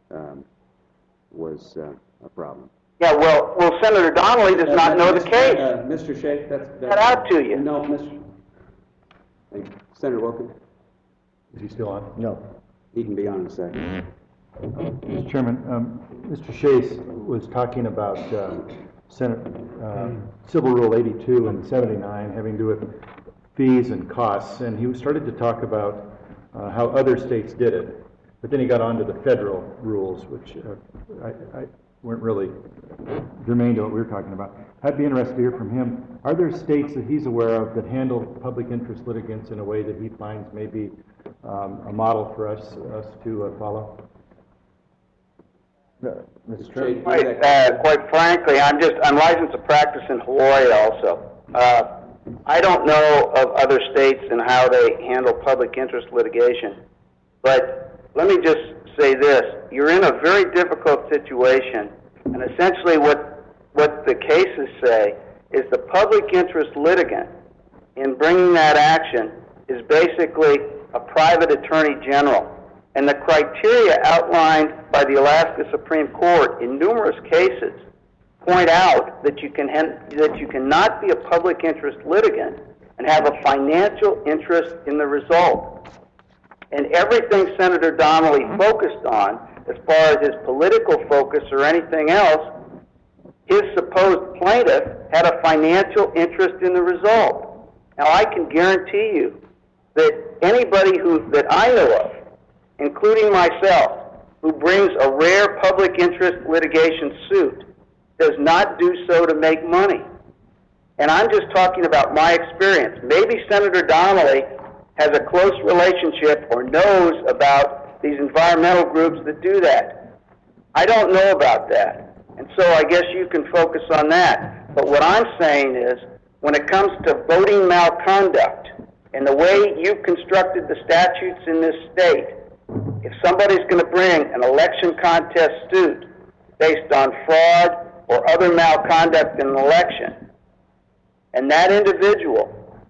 was a problem. Yeah, well, Senator Donnelly does not know the case. Mr. Shea, that's... Got out to you. No, Mr. Thank you. Senator Wilkin, Is he still on? No. he can be on in a second. Mr. Chairman, Mr. Chase was talking about Senate Civil Rule 82 and 79 having to do with fees and costs, and he started to talk about how other states did it. But then he got onto the federal rules, which I weren't really germane to what we were talking about. I'd be interested to hear from him. Are there states that he's aware of that handle public interest litigants in a way that he finds may be a model for us to follow? Mr. Chairman? Quite frankly, I'm licensed to practice in Hawaii also. I don't know of other states and how they handle public interest litigation. But let me just say this. You're in a very difficult situation, and essentially what the cases say is the public interest litigant in bringing that action is basically a private attorney general. And the criteria outlined by the Alaska Supreme Court in numerous cases point out that you cannot be a public interest litigant and have a financial interest in the result. And everything Senator Donnelly focused on, as far as his political focus or anything else, his supposed plaintiff had a financial interest in the result. Now, I can guarantee you that anybody that I know of, including myself, who brings a rare public interest litigation suit, does not do so to make money. And I'm just talking about my experience. Maybe Senator Donnelly has a close relationship or knows about these environmental groups that do that. I don't know about that. And so I guess you can focus on that. But what I'm saying is, when it comes to voting malconduct and the way you constructed the statutes in this state, if somebody's going to bring an election contest suit based on fraud or other malconduct in an election, and that individual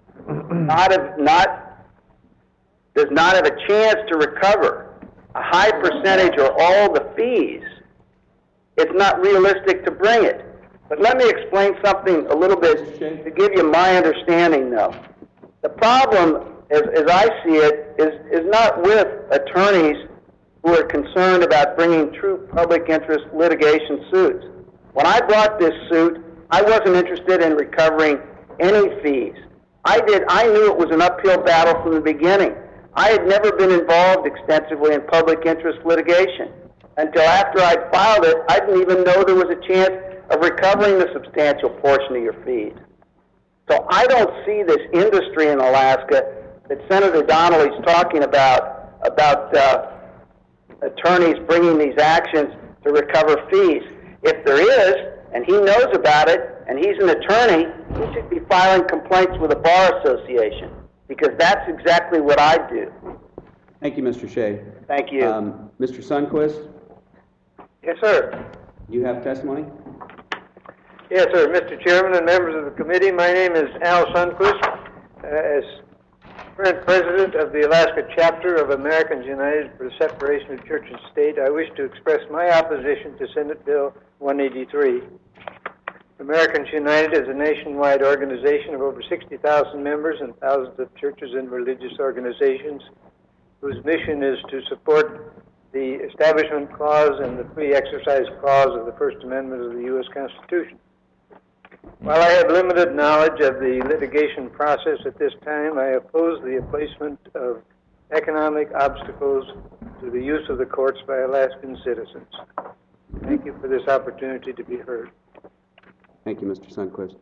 does not have a chance to recover a high percentage or all the fees, it's not realistic to bring it. But let me explain something a little bit to give you my understanding, though. The problem, as I see it, is not with attorneys who are concerned about bringing true public interest litigation suits. When I brought this suit, I wasn't interested in recovering any fees. I knew it was an uphill battle from the beginning. I had never been involved extensively in public interest litigation. Until after I'd filed it, I didn't even know there was a chance of recovering the substantial portion of your fees. So I don't see this industry in Alaska that Senator Donnelly's talking about attorneys bringing these actions to recover fees. If there is, and he knows about it, and he's an attorney, he should be filing complaints with the Bar Association, because that's exactly what I do. Thank you, Mr. Shea. Thank you. Mr. Sundquist, Yes, sir. you have testimony? Yes, sir. Mr. Chairman and members of the committee, my name is Al Sundquist. As current president of the Alaska chapter of Americans United for the Separation of Church and State, I wish to express my opposition to Senate Bill 183. Americans United is a nationwide organization of over 60,000 members and thousands of churches and religious organizations whose mission is to support the Establishment Clause and the Free Exercise Clause of the First Amendment of the U.S. Constitution. While I have limited knowledge of the litigation process at this time, I oppose the placement of economic obstacles to the use of the courts by Alaskan citizens. Thank you for this opportunity to be heard. Thank you, Mr. Sundquist.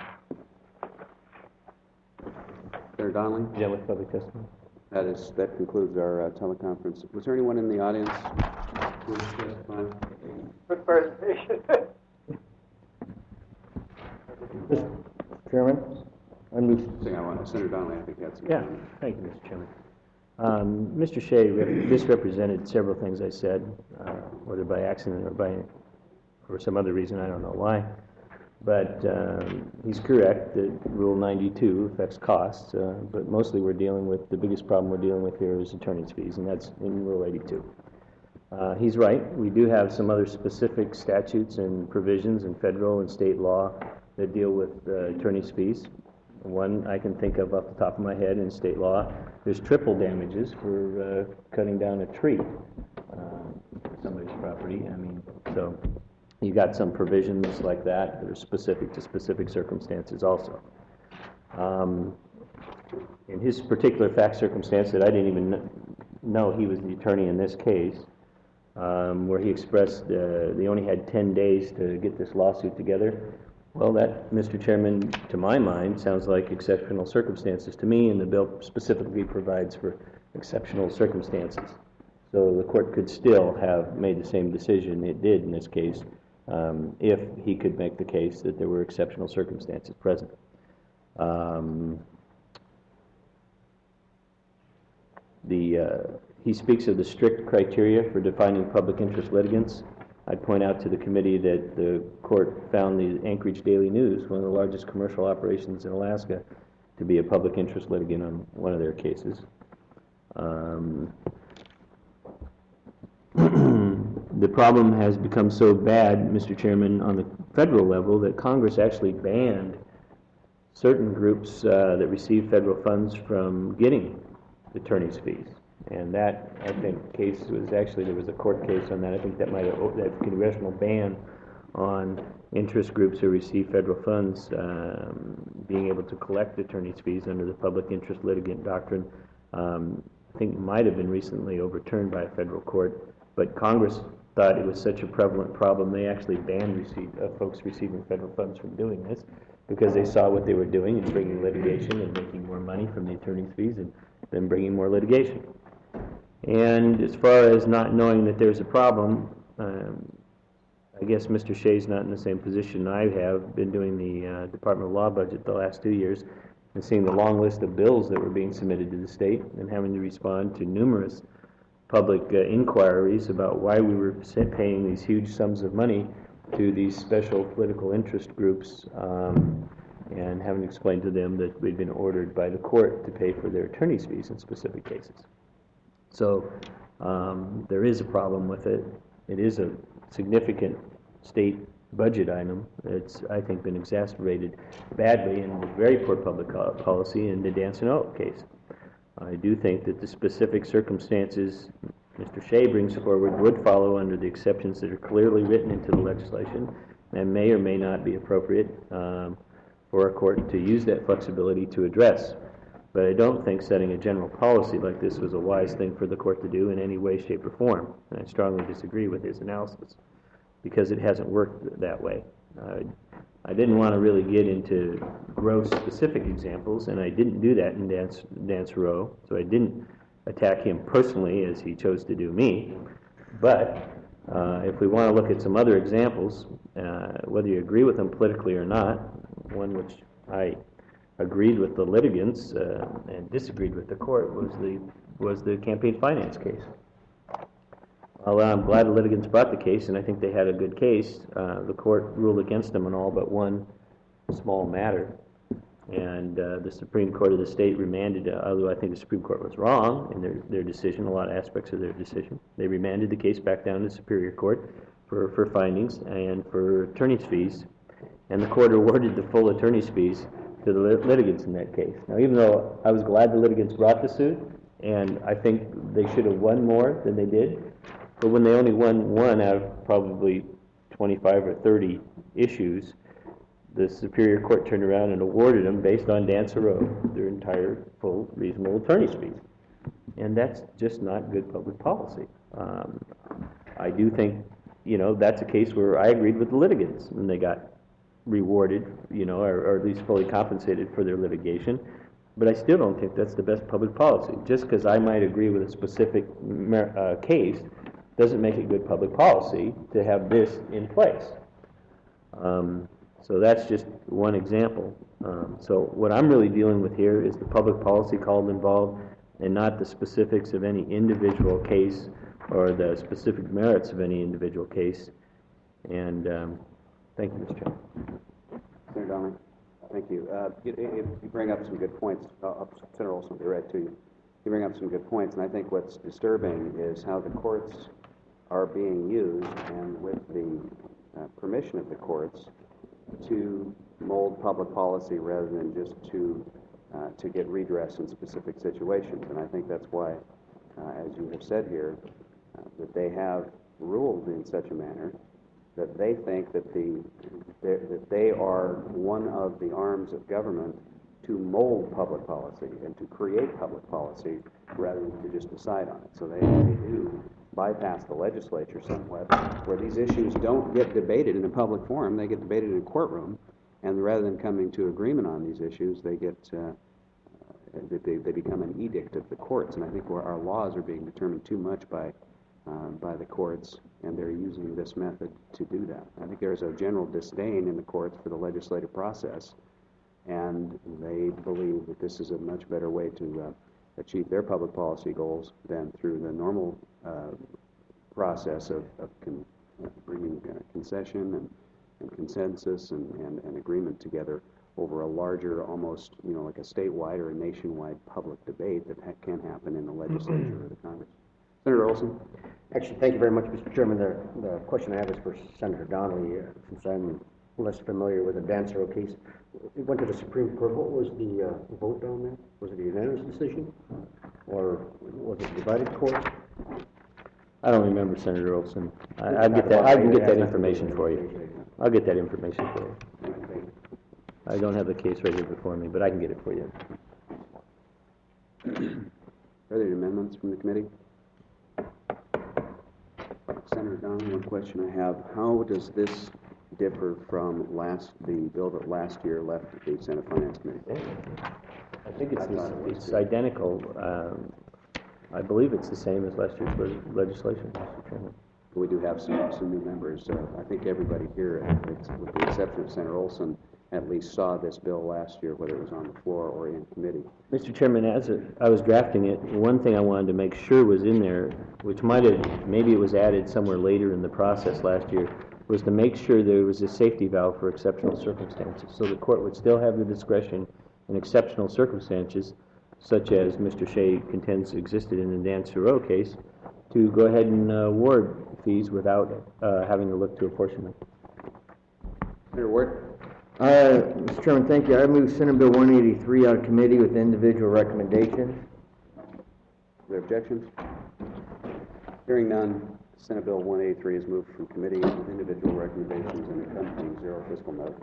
Senator Donnelly? Yeah, with public testimony. That concludes our teleconference. Was there anyone in the audience who wished to testify? Good presentation. Mr. Chairman, I move. Senator Donnelly, I think had some. Yeah, thank you, Mr. Chairman. Mr. Shea misrepresented several things I said, whether by accident or some other reason, I don't know why. But he's correct that Rule 92 affects costs, but mostly we're dealing with, the biggest problem we're dealing with here is attorney's fees, and that's in Rule 82. He's right, we do have some other specific statutes and provisions in federal and state law that deal with attorney's fees. One I can think of off the top of my head in state law, there's triple damages for cutting down a tree on somebody's property. I mean, so you got some provisions like that that are specific to specific circumstances also. In his particular fact circumstance that I didn't even know he was the attorney in this case, where he expressed they only had 10 days to get this lawsuit together. Well, that, Mr. Chairman, to my mind, sounds like exceptional circumstances to me, and the bill specifically provides for exceptional circumstances. So the court could still have made the same decision it did in this case if he could make the case that there were exceptional circumstances present. He speaks of the strict criteria for defining public interest litigants. I'd point out to the committee that the court found the Anchorage Daily News, one of the largest commercial operations in Alaska, to be a public interest litigant on one of their cases. The problem has become so bad, Mr. Chairman, on the federal level that Congress actually banned certain groups that receive federal funds from getting attorney's fees. And that, I think, case was actually, there was a court case on that. I think that might have, that congressional ban on interest groups who receive federal funds being able to collect attorney's fees under the public interest litigant doctrine, I think might have been recently overturned by a federal court. But Congress thought it was such a prevalent problem, they actually banned folks receiving federal funds from doing this because they saw what they were doing in bringing litigation and making more money from the attorney's fees and then bringing more litigation. And as far as not knowing that there's a problem, I guess Mr. Shea's not in the same position I have. Been doing the Department of Law budget the last 2 years and seeing the long list of bills that were being submitted to the state and having to respond to numerous public inquiries about why we were paying these huge sums of money to these special political interest groups and having to explain to them that we'd been ordered by the court to pay for their attorney's fees in specific cases. So there is a problem with it. It is a significant state budget item. It's, I think, been exacerbated badly in very poor public policy in the Danson Oak case. I do think that the specific circumstances Mr. Shea brings forward would follow under the exceptions that are clearly written into the legislation and may or may not be appropriate for a court to use that flexibility to address. But I don't think setting a general policy like this was a wise thing for the court to do in any way, shape, or form. And I strongly disagree with his analysis because it hasn't worked that way. I didn't want to really get into gross specific examples, and I didn't do that in Dance Row, so I didn't attack him personally as he chose to do me. But if we want to look at some other examples, whether you agree with them politically or not, one which I agreed with the litigants and disagreed with the court was the campaign finance case. Well, I'm glad the litigants brought the case, and I think they had a good case. The court ruled against them on all but one small matter, and the Supreme Court of the state remanded, although I think the Supreme Court was wrong in their decision, a lot of aspects of their decision. They remanded the case back down to Superior Court for findings and for attorney's fees, and the court awarded the full attorney's fees to the litigants in that case. Now, even though I was glad the litigants brought the suit, and I think they should have won more than they did, but when they only won one out of probably 25 or 30 issues, the Superior Court turned around and awarded them, based on Dancer Road, their entire full reasonable attorney's fees. And that's just not good public policy. I do think, that's a case where I agreed with the litigants when they got rewarded, or at least fully compensated for their litigation. But I still don't think that's the best public policy. Just because I might agree with a specific case doesn't make it good public policy to have this in place. So that's just one example. So what I'm really dealing with here is the public policy called involved and not the specifics of any individual case or the specific merits of any individual case. And thank you, Mr. Chairman. Senator Donnelly, thank you. You bring up some good points. Senator Olson will be right to you. You bring up some good points, and I think what's disturbing is how the courts are being used, and with the permission of the courts, to mold public policy rather than just to get redress in specific situations. And I think that's why, as you have said here, that they have ruled in such a manner that they think that that they are one of the arms of government to mold public policy and to create public policy rather than to just decide on it. So they do bypass the legislature somewhat, where these issues don't get debated in a public forum, they get debated in a courtroom, and rather than coming to agreement on these issues, they get they become an edict of the courts. And I think our laws are being determined too much by the courts, and they're using this method to do that. I think there's a general disdain in the courts for the legislative process, and they believe that this is a much better way to achieve their public policy goals than through the normal process of bringing concession and consensus and agreement together over a larger, almost, like a statewide or a nationwide public debate that can happen in the legislature or the Congress. Senator Olson. Actually, thank you very much, Mr. Chairman. The question I have is for Senator Donnelly, since I'm less familiar with the Dancero case. It went to the Supreme Court. What was the vote down there? Was it a unanimous decision, or was it a divided court? I don't remember, Senator Olson. I can get that information for you. I'll get that information for you. I don't have the case right here before me, but I can get it for you. Are there amendments from the committee? Senator Donnelly, one question I have. How does this differ from the bill that last year left the Senate Finance Committee? I think it's identical. I believe it's the same as last year's legislation, Mr. Chairman. We do have some new members. I think everybody here, with the exception of Senator Olson, at least saw this bill last year, whether it was on the floor or in committee. Mr. Chairman, as I was drafting it, one thing I wanted to make sure was in there, which maybe it was added somewhere later in the process last year, was to make sure there was a safety valve for exceptional circumstances. So the court would still have the discretion in exceptional circumstances, such as Mr. Shea contends existed in the Dan Sureau case, to go ahead and award fees without having to look to apportionment. Senator Ward. Mr. Chairman, thank you. I move Senate Bill 183 out of committee with individual recommendations. Are there objections? Hearing none, Senate Bill 183 is moved from committee with individual recommendations and accompanying zero fiscal note.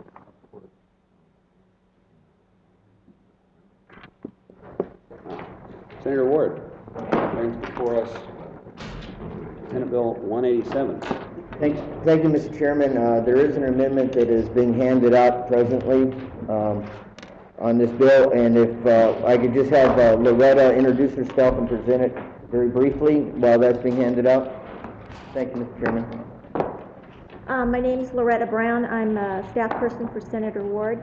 Senator Ward brings before us Senate Bill 187. Thank you, Mr. Chairman. There is an amendment that is being handed out presently on this bill, and if I could just have Loretta introduce herself and present it very briefly while that's being handed out. Thank you, Mr. Chairman. My name is Loretta Brown. I'm a staff person for Senator Ward.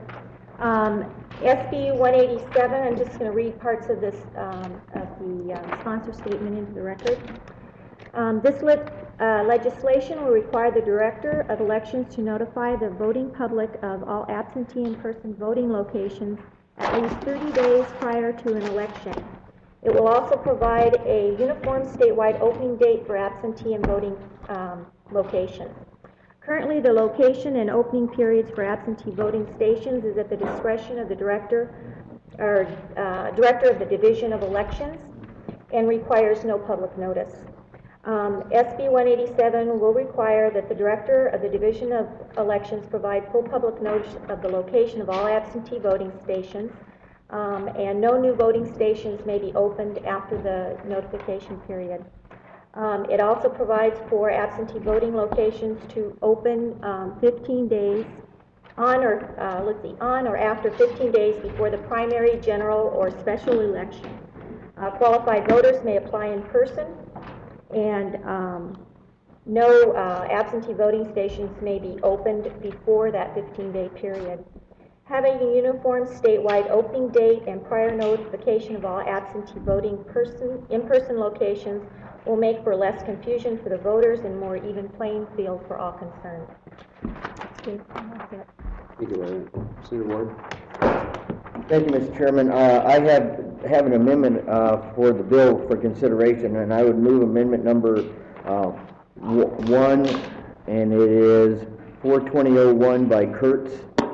SB 187, I'm just going to read parts of this, of the sponsor statement into the record. This legislation will require the Director of Elections to notify the voting public of all absentee in-person voting locations at least 30 days prior to an election. It will also provide a uniform statewide opening date for absentee and voting locations. Currently, the location and opening periods for absentee voting stations is at the discretion of the Director of the Division of Elections and requires no public notice. SB 187 will require that the Director of the Division of Elections provide full public notice of the location of all absentee voting stations, and no new voting stations may be opened after the notification period. It also provides for absentee voting locations to open 15 days on or after 15 days before the primary, general, or special election. Qualified voters may apply in person, and no absentee voting stations may be opened before that 15-day period. Having a uniform statewide opening date and prior notification of all absentee voting in-person locations will make for less confusion for the voters and more even playing field for all concerned. That's good. I like that. Thank you, Larry. Senator Ward? Thank you, Mr. Chairman. I have an amendment for the bill for consideration, and I would move amendment number 1, and it is 42001 by Kurtz.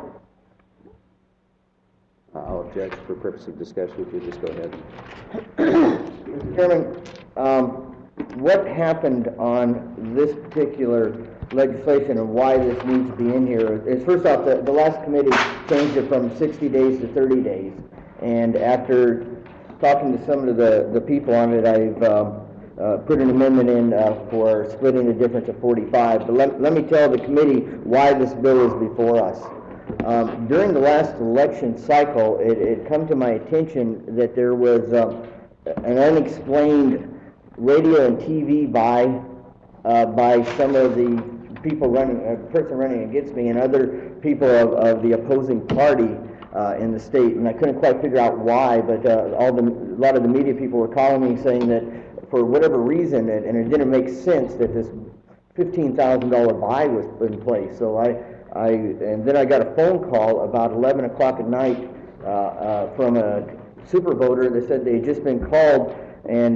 I'll object for purpose of discussion. If you just go ahead. Mr. Chairman, what happened on this particular legislation and why this needs to be in here is, first off, the last committee changed it from 60 days to 30 days. And after talking to some of the people on it, I've put an amendment in for splitting the difference to 45. But let me tell the committee why this bill is before us. During the last election cycle, it come to my attention that there was an unexplained radio and TV buy by some of the people running, a person running against me and other people of the opposing party in the state, and I couldn't quite figure out why, but a lot of the media people were calling me saying that for whatever reason, and it didn't make sense that this $15,000 buy was put in place. So and then I got a phone call about 11 o'clock at night from a super voter that said they had just been called and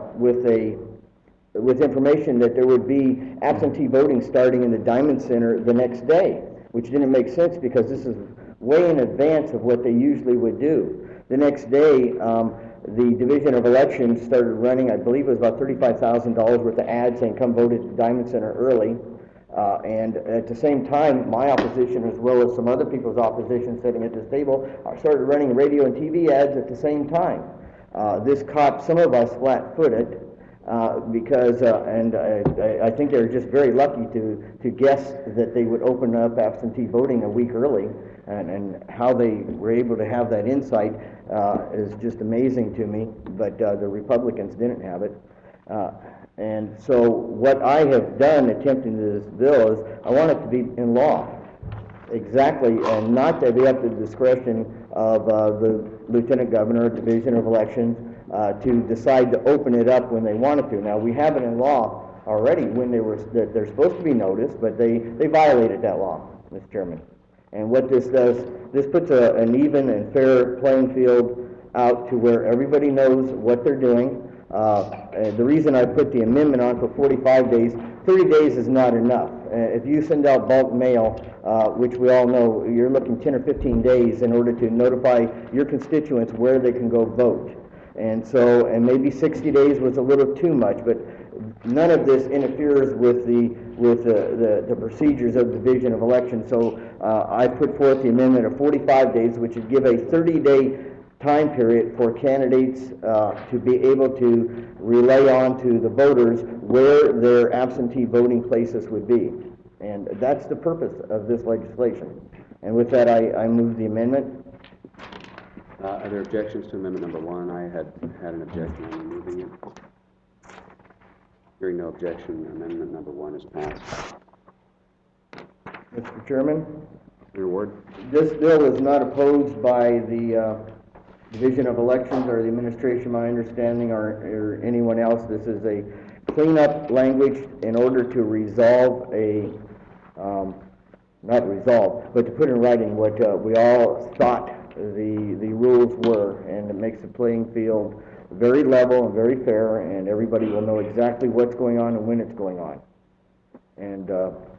with information that there would be absentee voting starting in the Diamond Center the next day, which didn't make sense because this is way in advance of what they usually would do. The next day, the Division of Elections started running, I believe it was about $35,000 worth of ads saying come vote at the Diamond Center early. And at the same time, my opposition, as well as some other people's opposition sitting at this table, started running radio and TV ads at the same time. This caught some of us flat-footed because, and I think they were just very lucky to guess that they would open up absentee voting a week early, and how they were able to have that insight is just amazing to me, but the Republicans didn't have it. And so what I have done attempting this bill is I want it to be in law, exactly, and not to be up to the discretion of the Lieutenant Governor, Division of Elections, to decide to open it up when they wanted to. Now, we have it in law already when they're supposed to be noticed, but they violated that law, Mr. Chairman. And what this does, this puts an even and fair playing field out to where everybody knows what they're doing. The reason I put the amendment on for 45 days, 30 days is not enough. If you send out bulk mail, which we all know, you're looking 10 or 15 days in order to notify your constituents where they can go vote. And so, and maybe 60 days was a little too much, but none of this interferes with the procedures of the Division of Elections. So I put forth the amendment of 45 days, which would give a 30-day time period for candidates to be able to relay on to the voters where their absentee voting places would be. And that's the purpose of this legislation. And with that, I move the amendment. Are there objections to amendment number 1? I had an objection on removing it. Hearing no objection, amendment number 1 is passed. Mr. Chairman? Senator Ward? This bill is not opposed by the Division of Elections or the administration, my understanding, or anyone else. This is a cleanup language in order to resolve not resolve, but to put in writing what we all thought the rules were, and it makes the playing field very level and very fair, and everybody will know exactly what's going on and when it's going on. And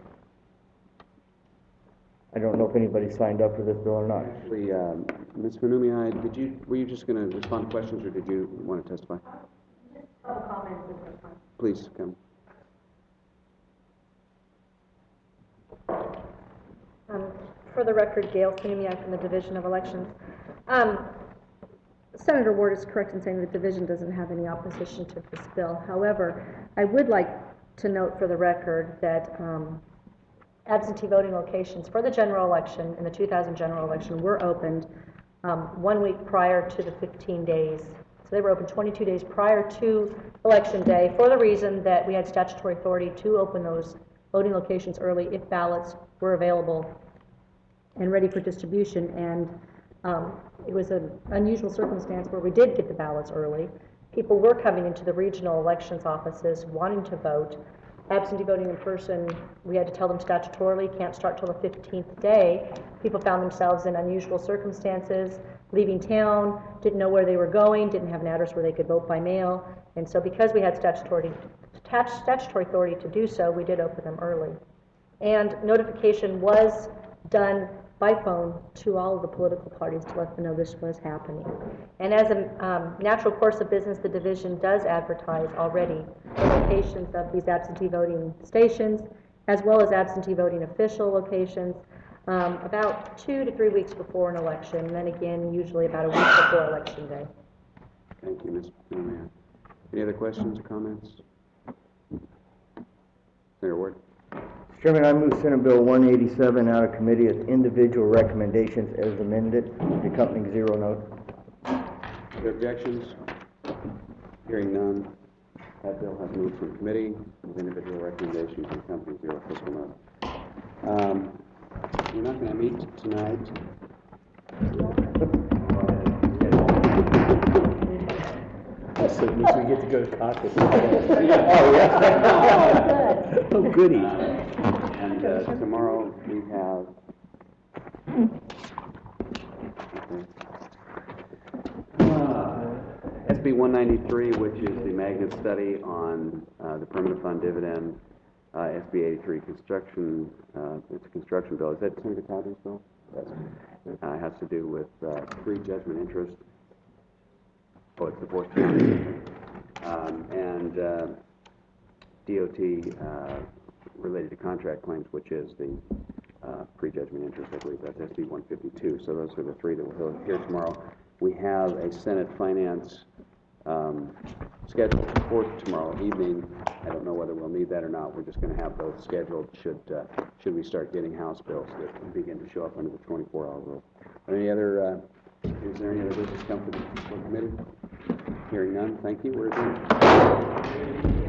I don't know if anybody signed up for this bill or not. Actually, Ms. Vanumi, were you just going to respond to questions, or did you want to testify? Please come. For the record, Gail Sinumiak from the Division of Elections. Senator Ward is correct in saying the division doesn't have any opposition to this bill. However, I would like to note for the record that absentee voting locations for the general election and the 2000 general election were opened 1 week prior to the 15 days. So they were open 22 days prior to Election Day for the reason that we had statutory authority to open those voting locations early if ballots were available and ready for distribution. And it was an unusual circumstance where we did get the ballots early. People were coming into the regional elections offices wanting to vote, absentee voting in person, we had to tell them statutorily, can't start till the 15th day. People found themselves in unusual circumstances, leaving town, didn't know where they were going, didn't have an address where they could vote by mail. And so because we had statutory authority to do so, we did open them early. And notification was done by phone to all of the political parties to let them know this was happening. And as a natural course of business, the division does advertise already the locations of these absentee voting stations, as well as absentee voting official locations, about 2 to 3 weeks before an election, and then again, usually about a week before Election Day. Thank you, Ms. McMahon. Any other questions or comments? Senator Ward. Mr. Chairman, I move Senate Bill 187 out of committee with individual recommendations as amended, the accompanying zero note. Are there objections? Hearing none, that bill has moved from committee with individual recommendations and accompanying zero fiscal note. We're not going to meet tonight. So it means we get to go to caucus. Oh, yeah. Oh, goody. And tomorrow we have SB 193, which is the magnet study on the permanent fund dividend. SB 83 construction, it's a construction bill. Is that Senator Cotter's bill? Yes. It has to do with pre-judgment interest. Oh, it's the fourth chapter. And DOT related to contract claims, which is the pre-judgment interest, I believe that's SB 152. So those are the three that we'll hear tomorrow. We have a Senate Finance scheduled for tomorrow evening. I don't know whether we'll need that or not. We're just going to have those scheduled should we start getting House bills that begin to show up under the 24-hour rule. Any other? Is there any other business come for the committee? Hearing none, thank you. We're adjourned.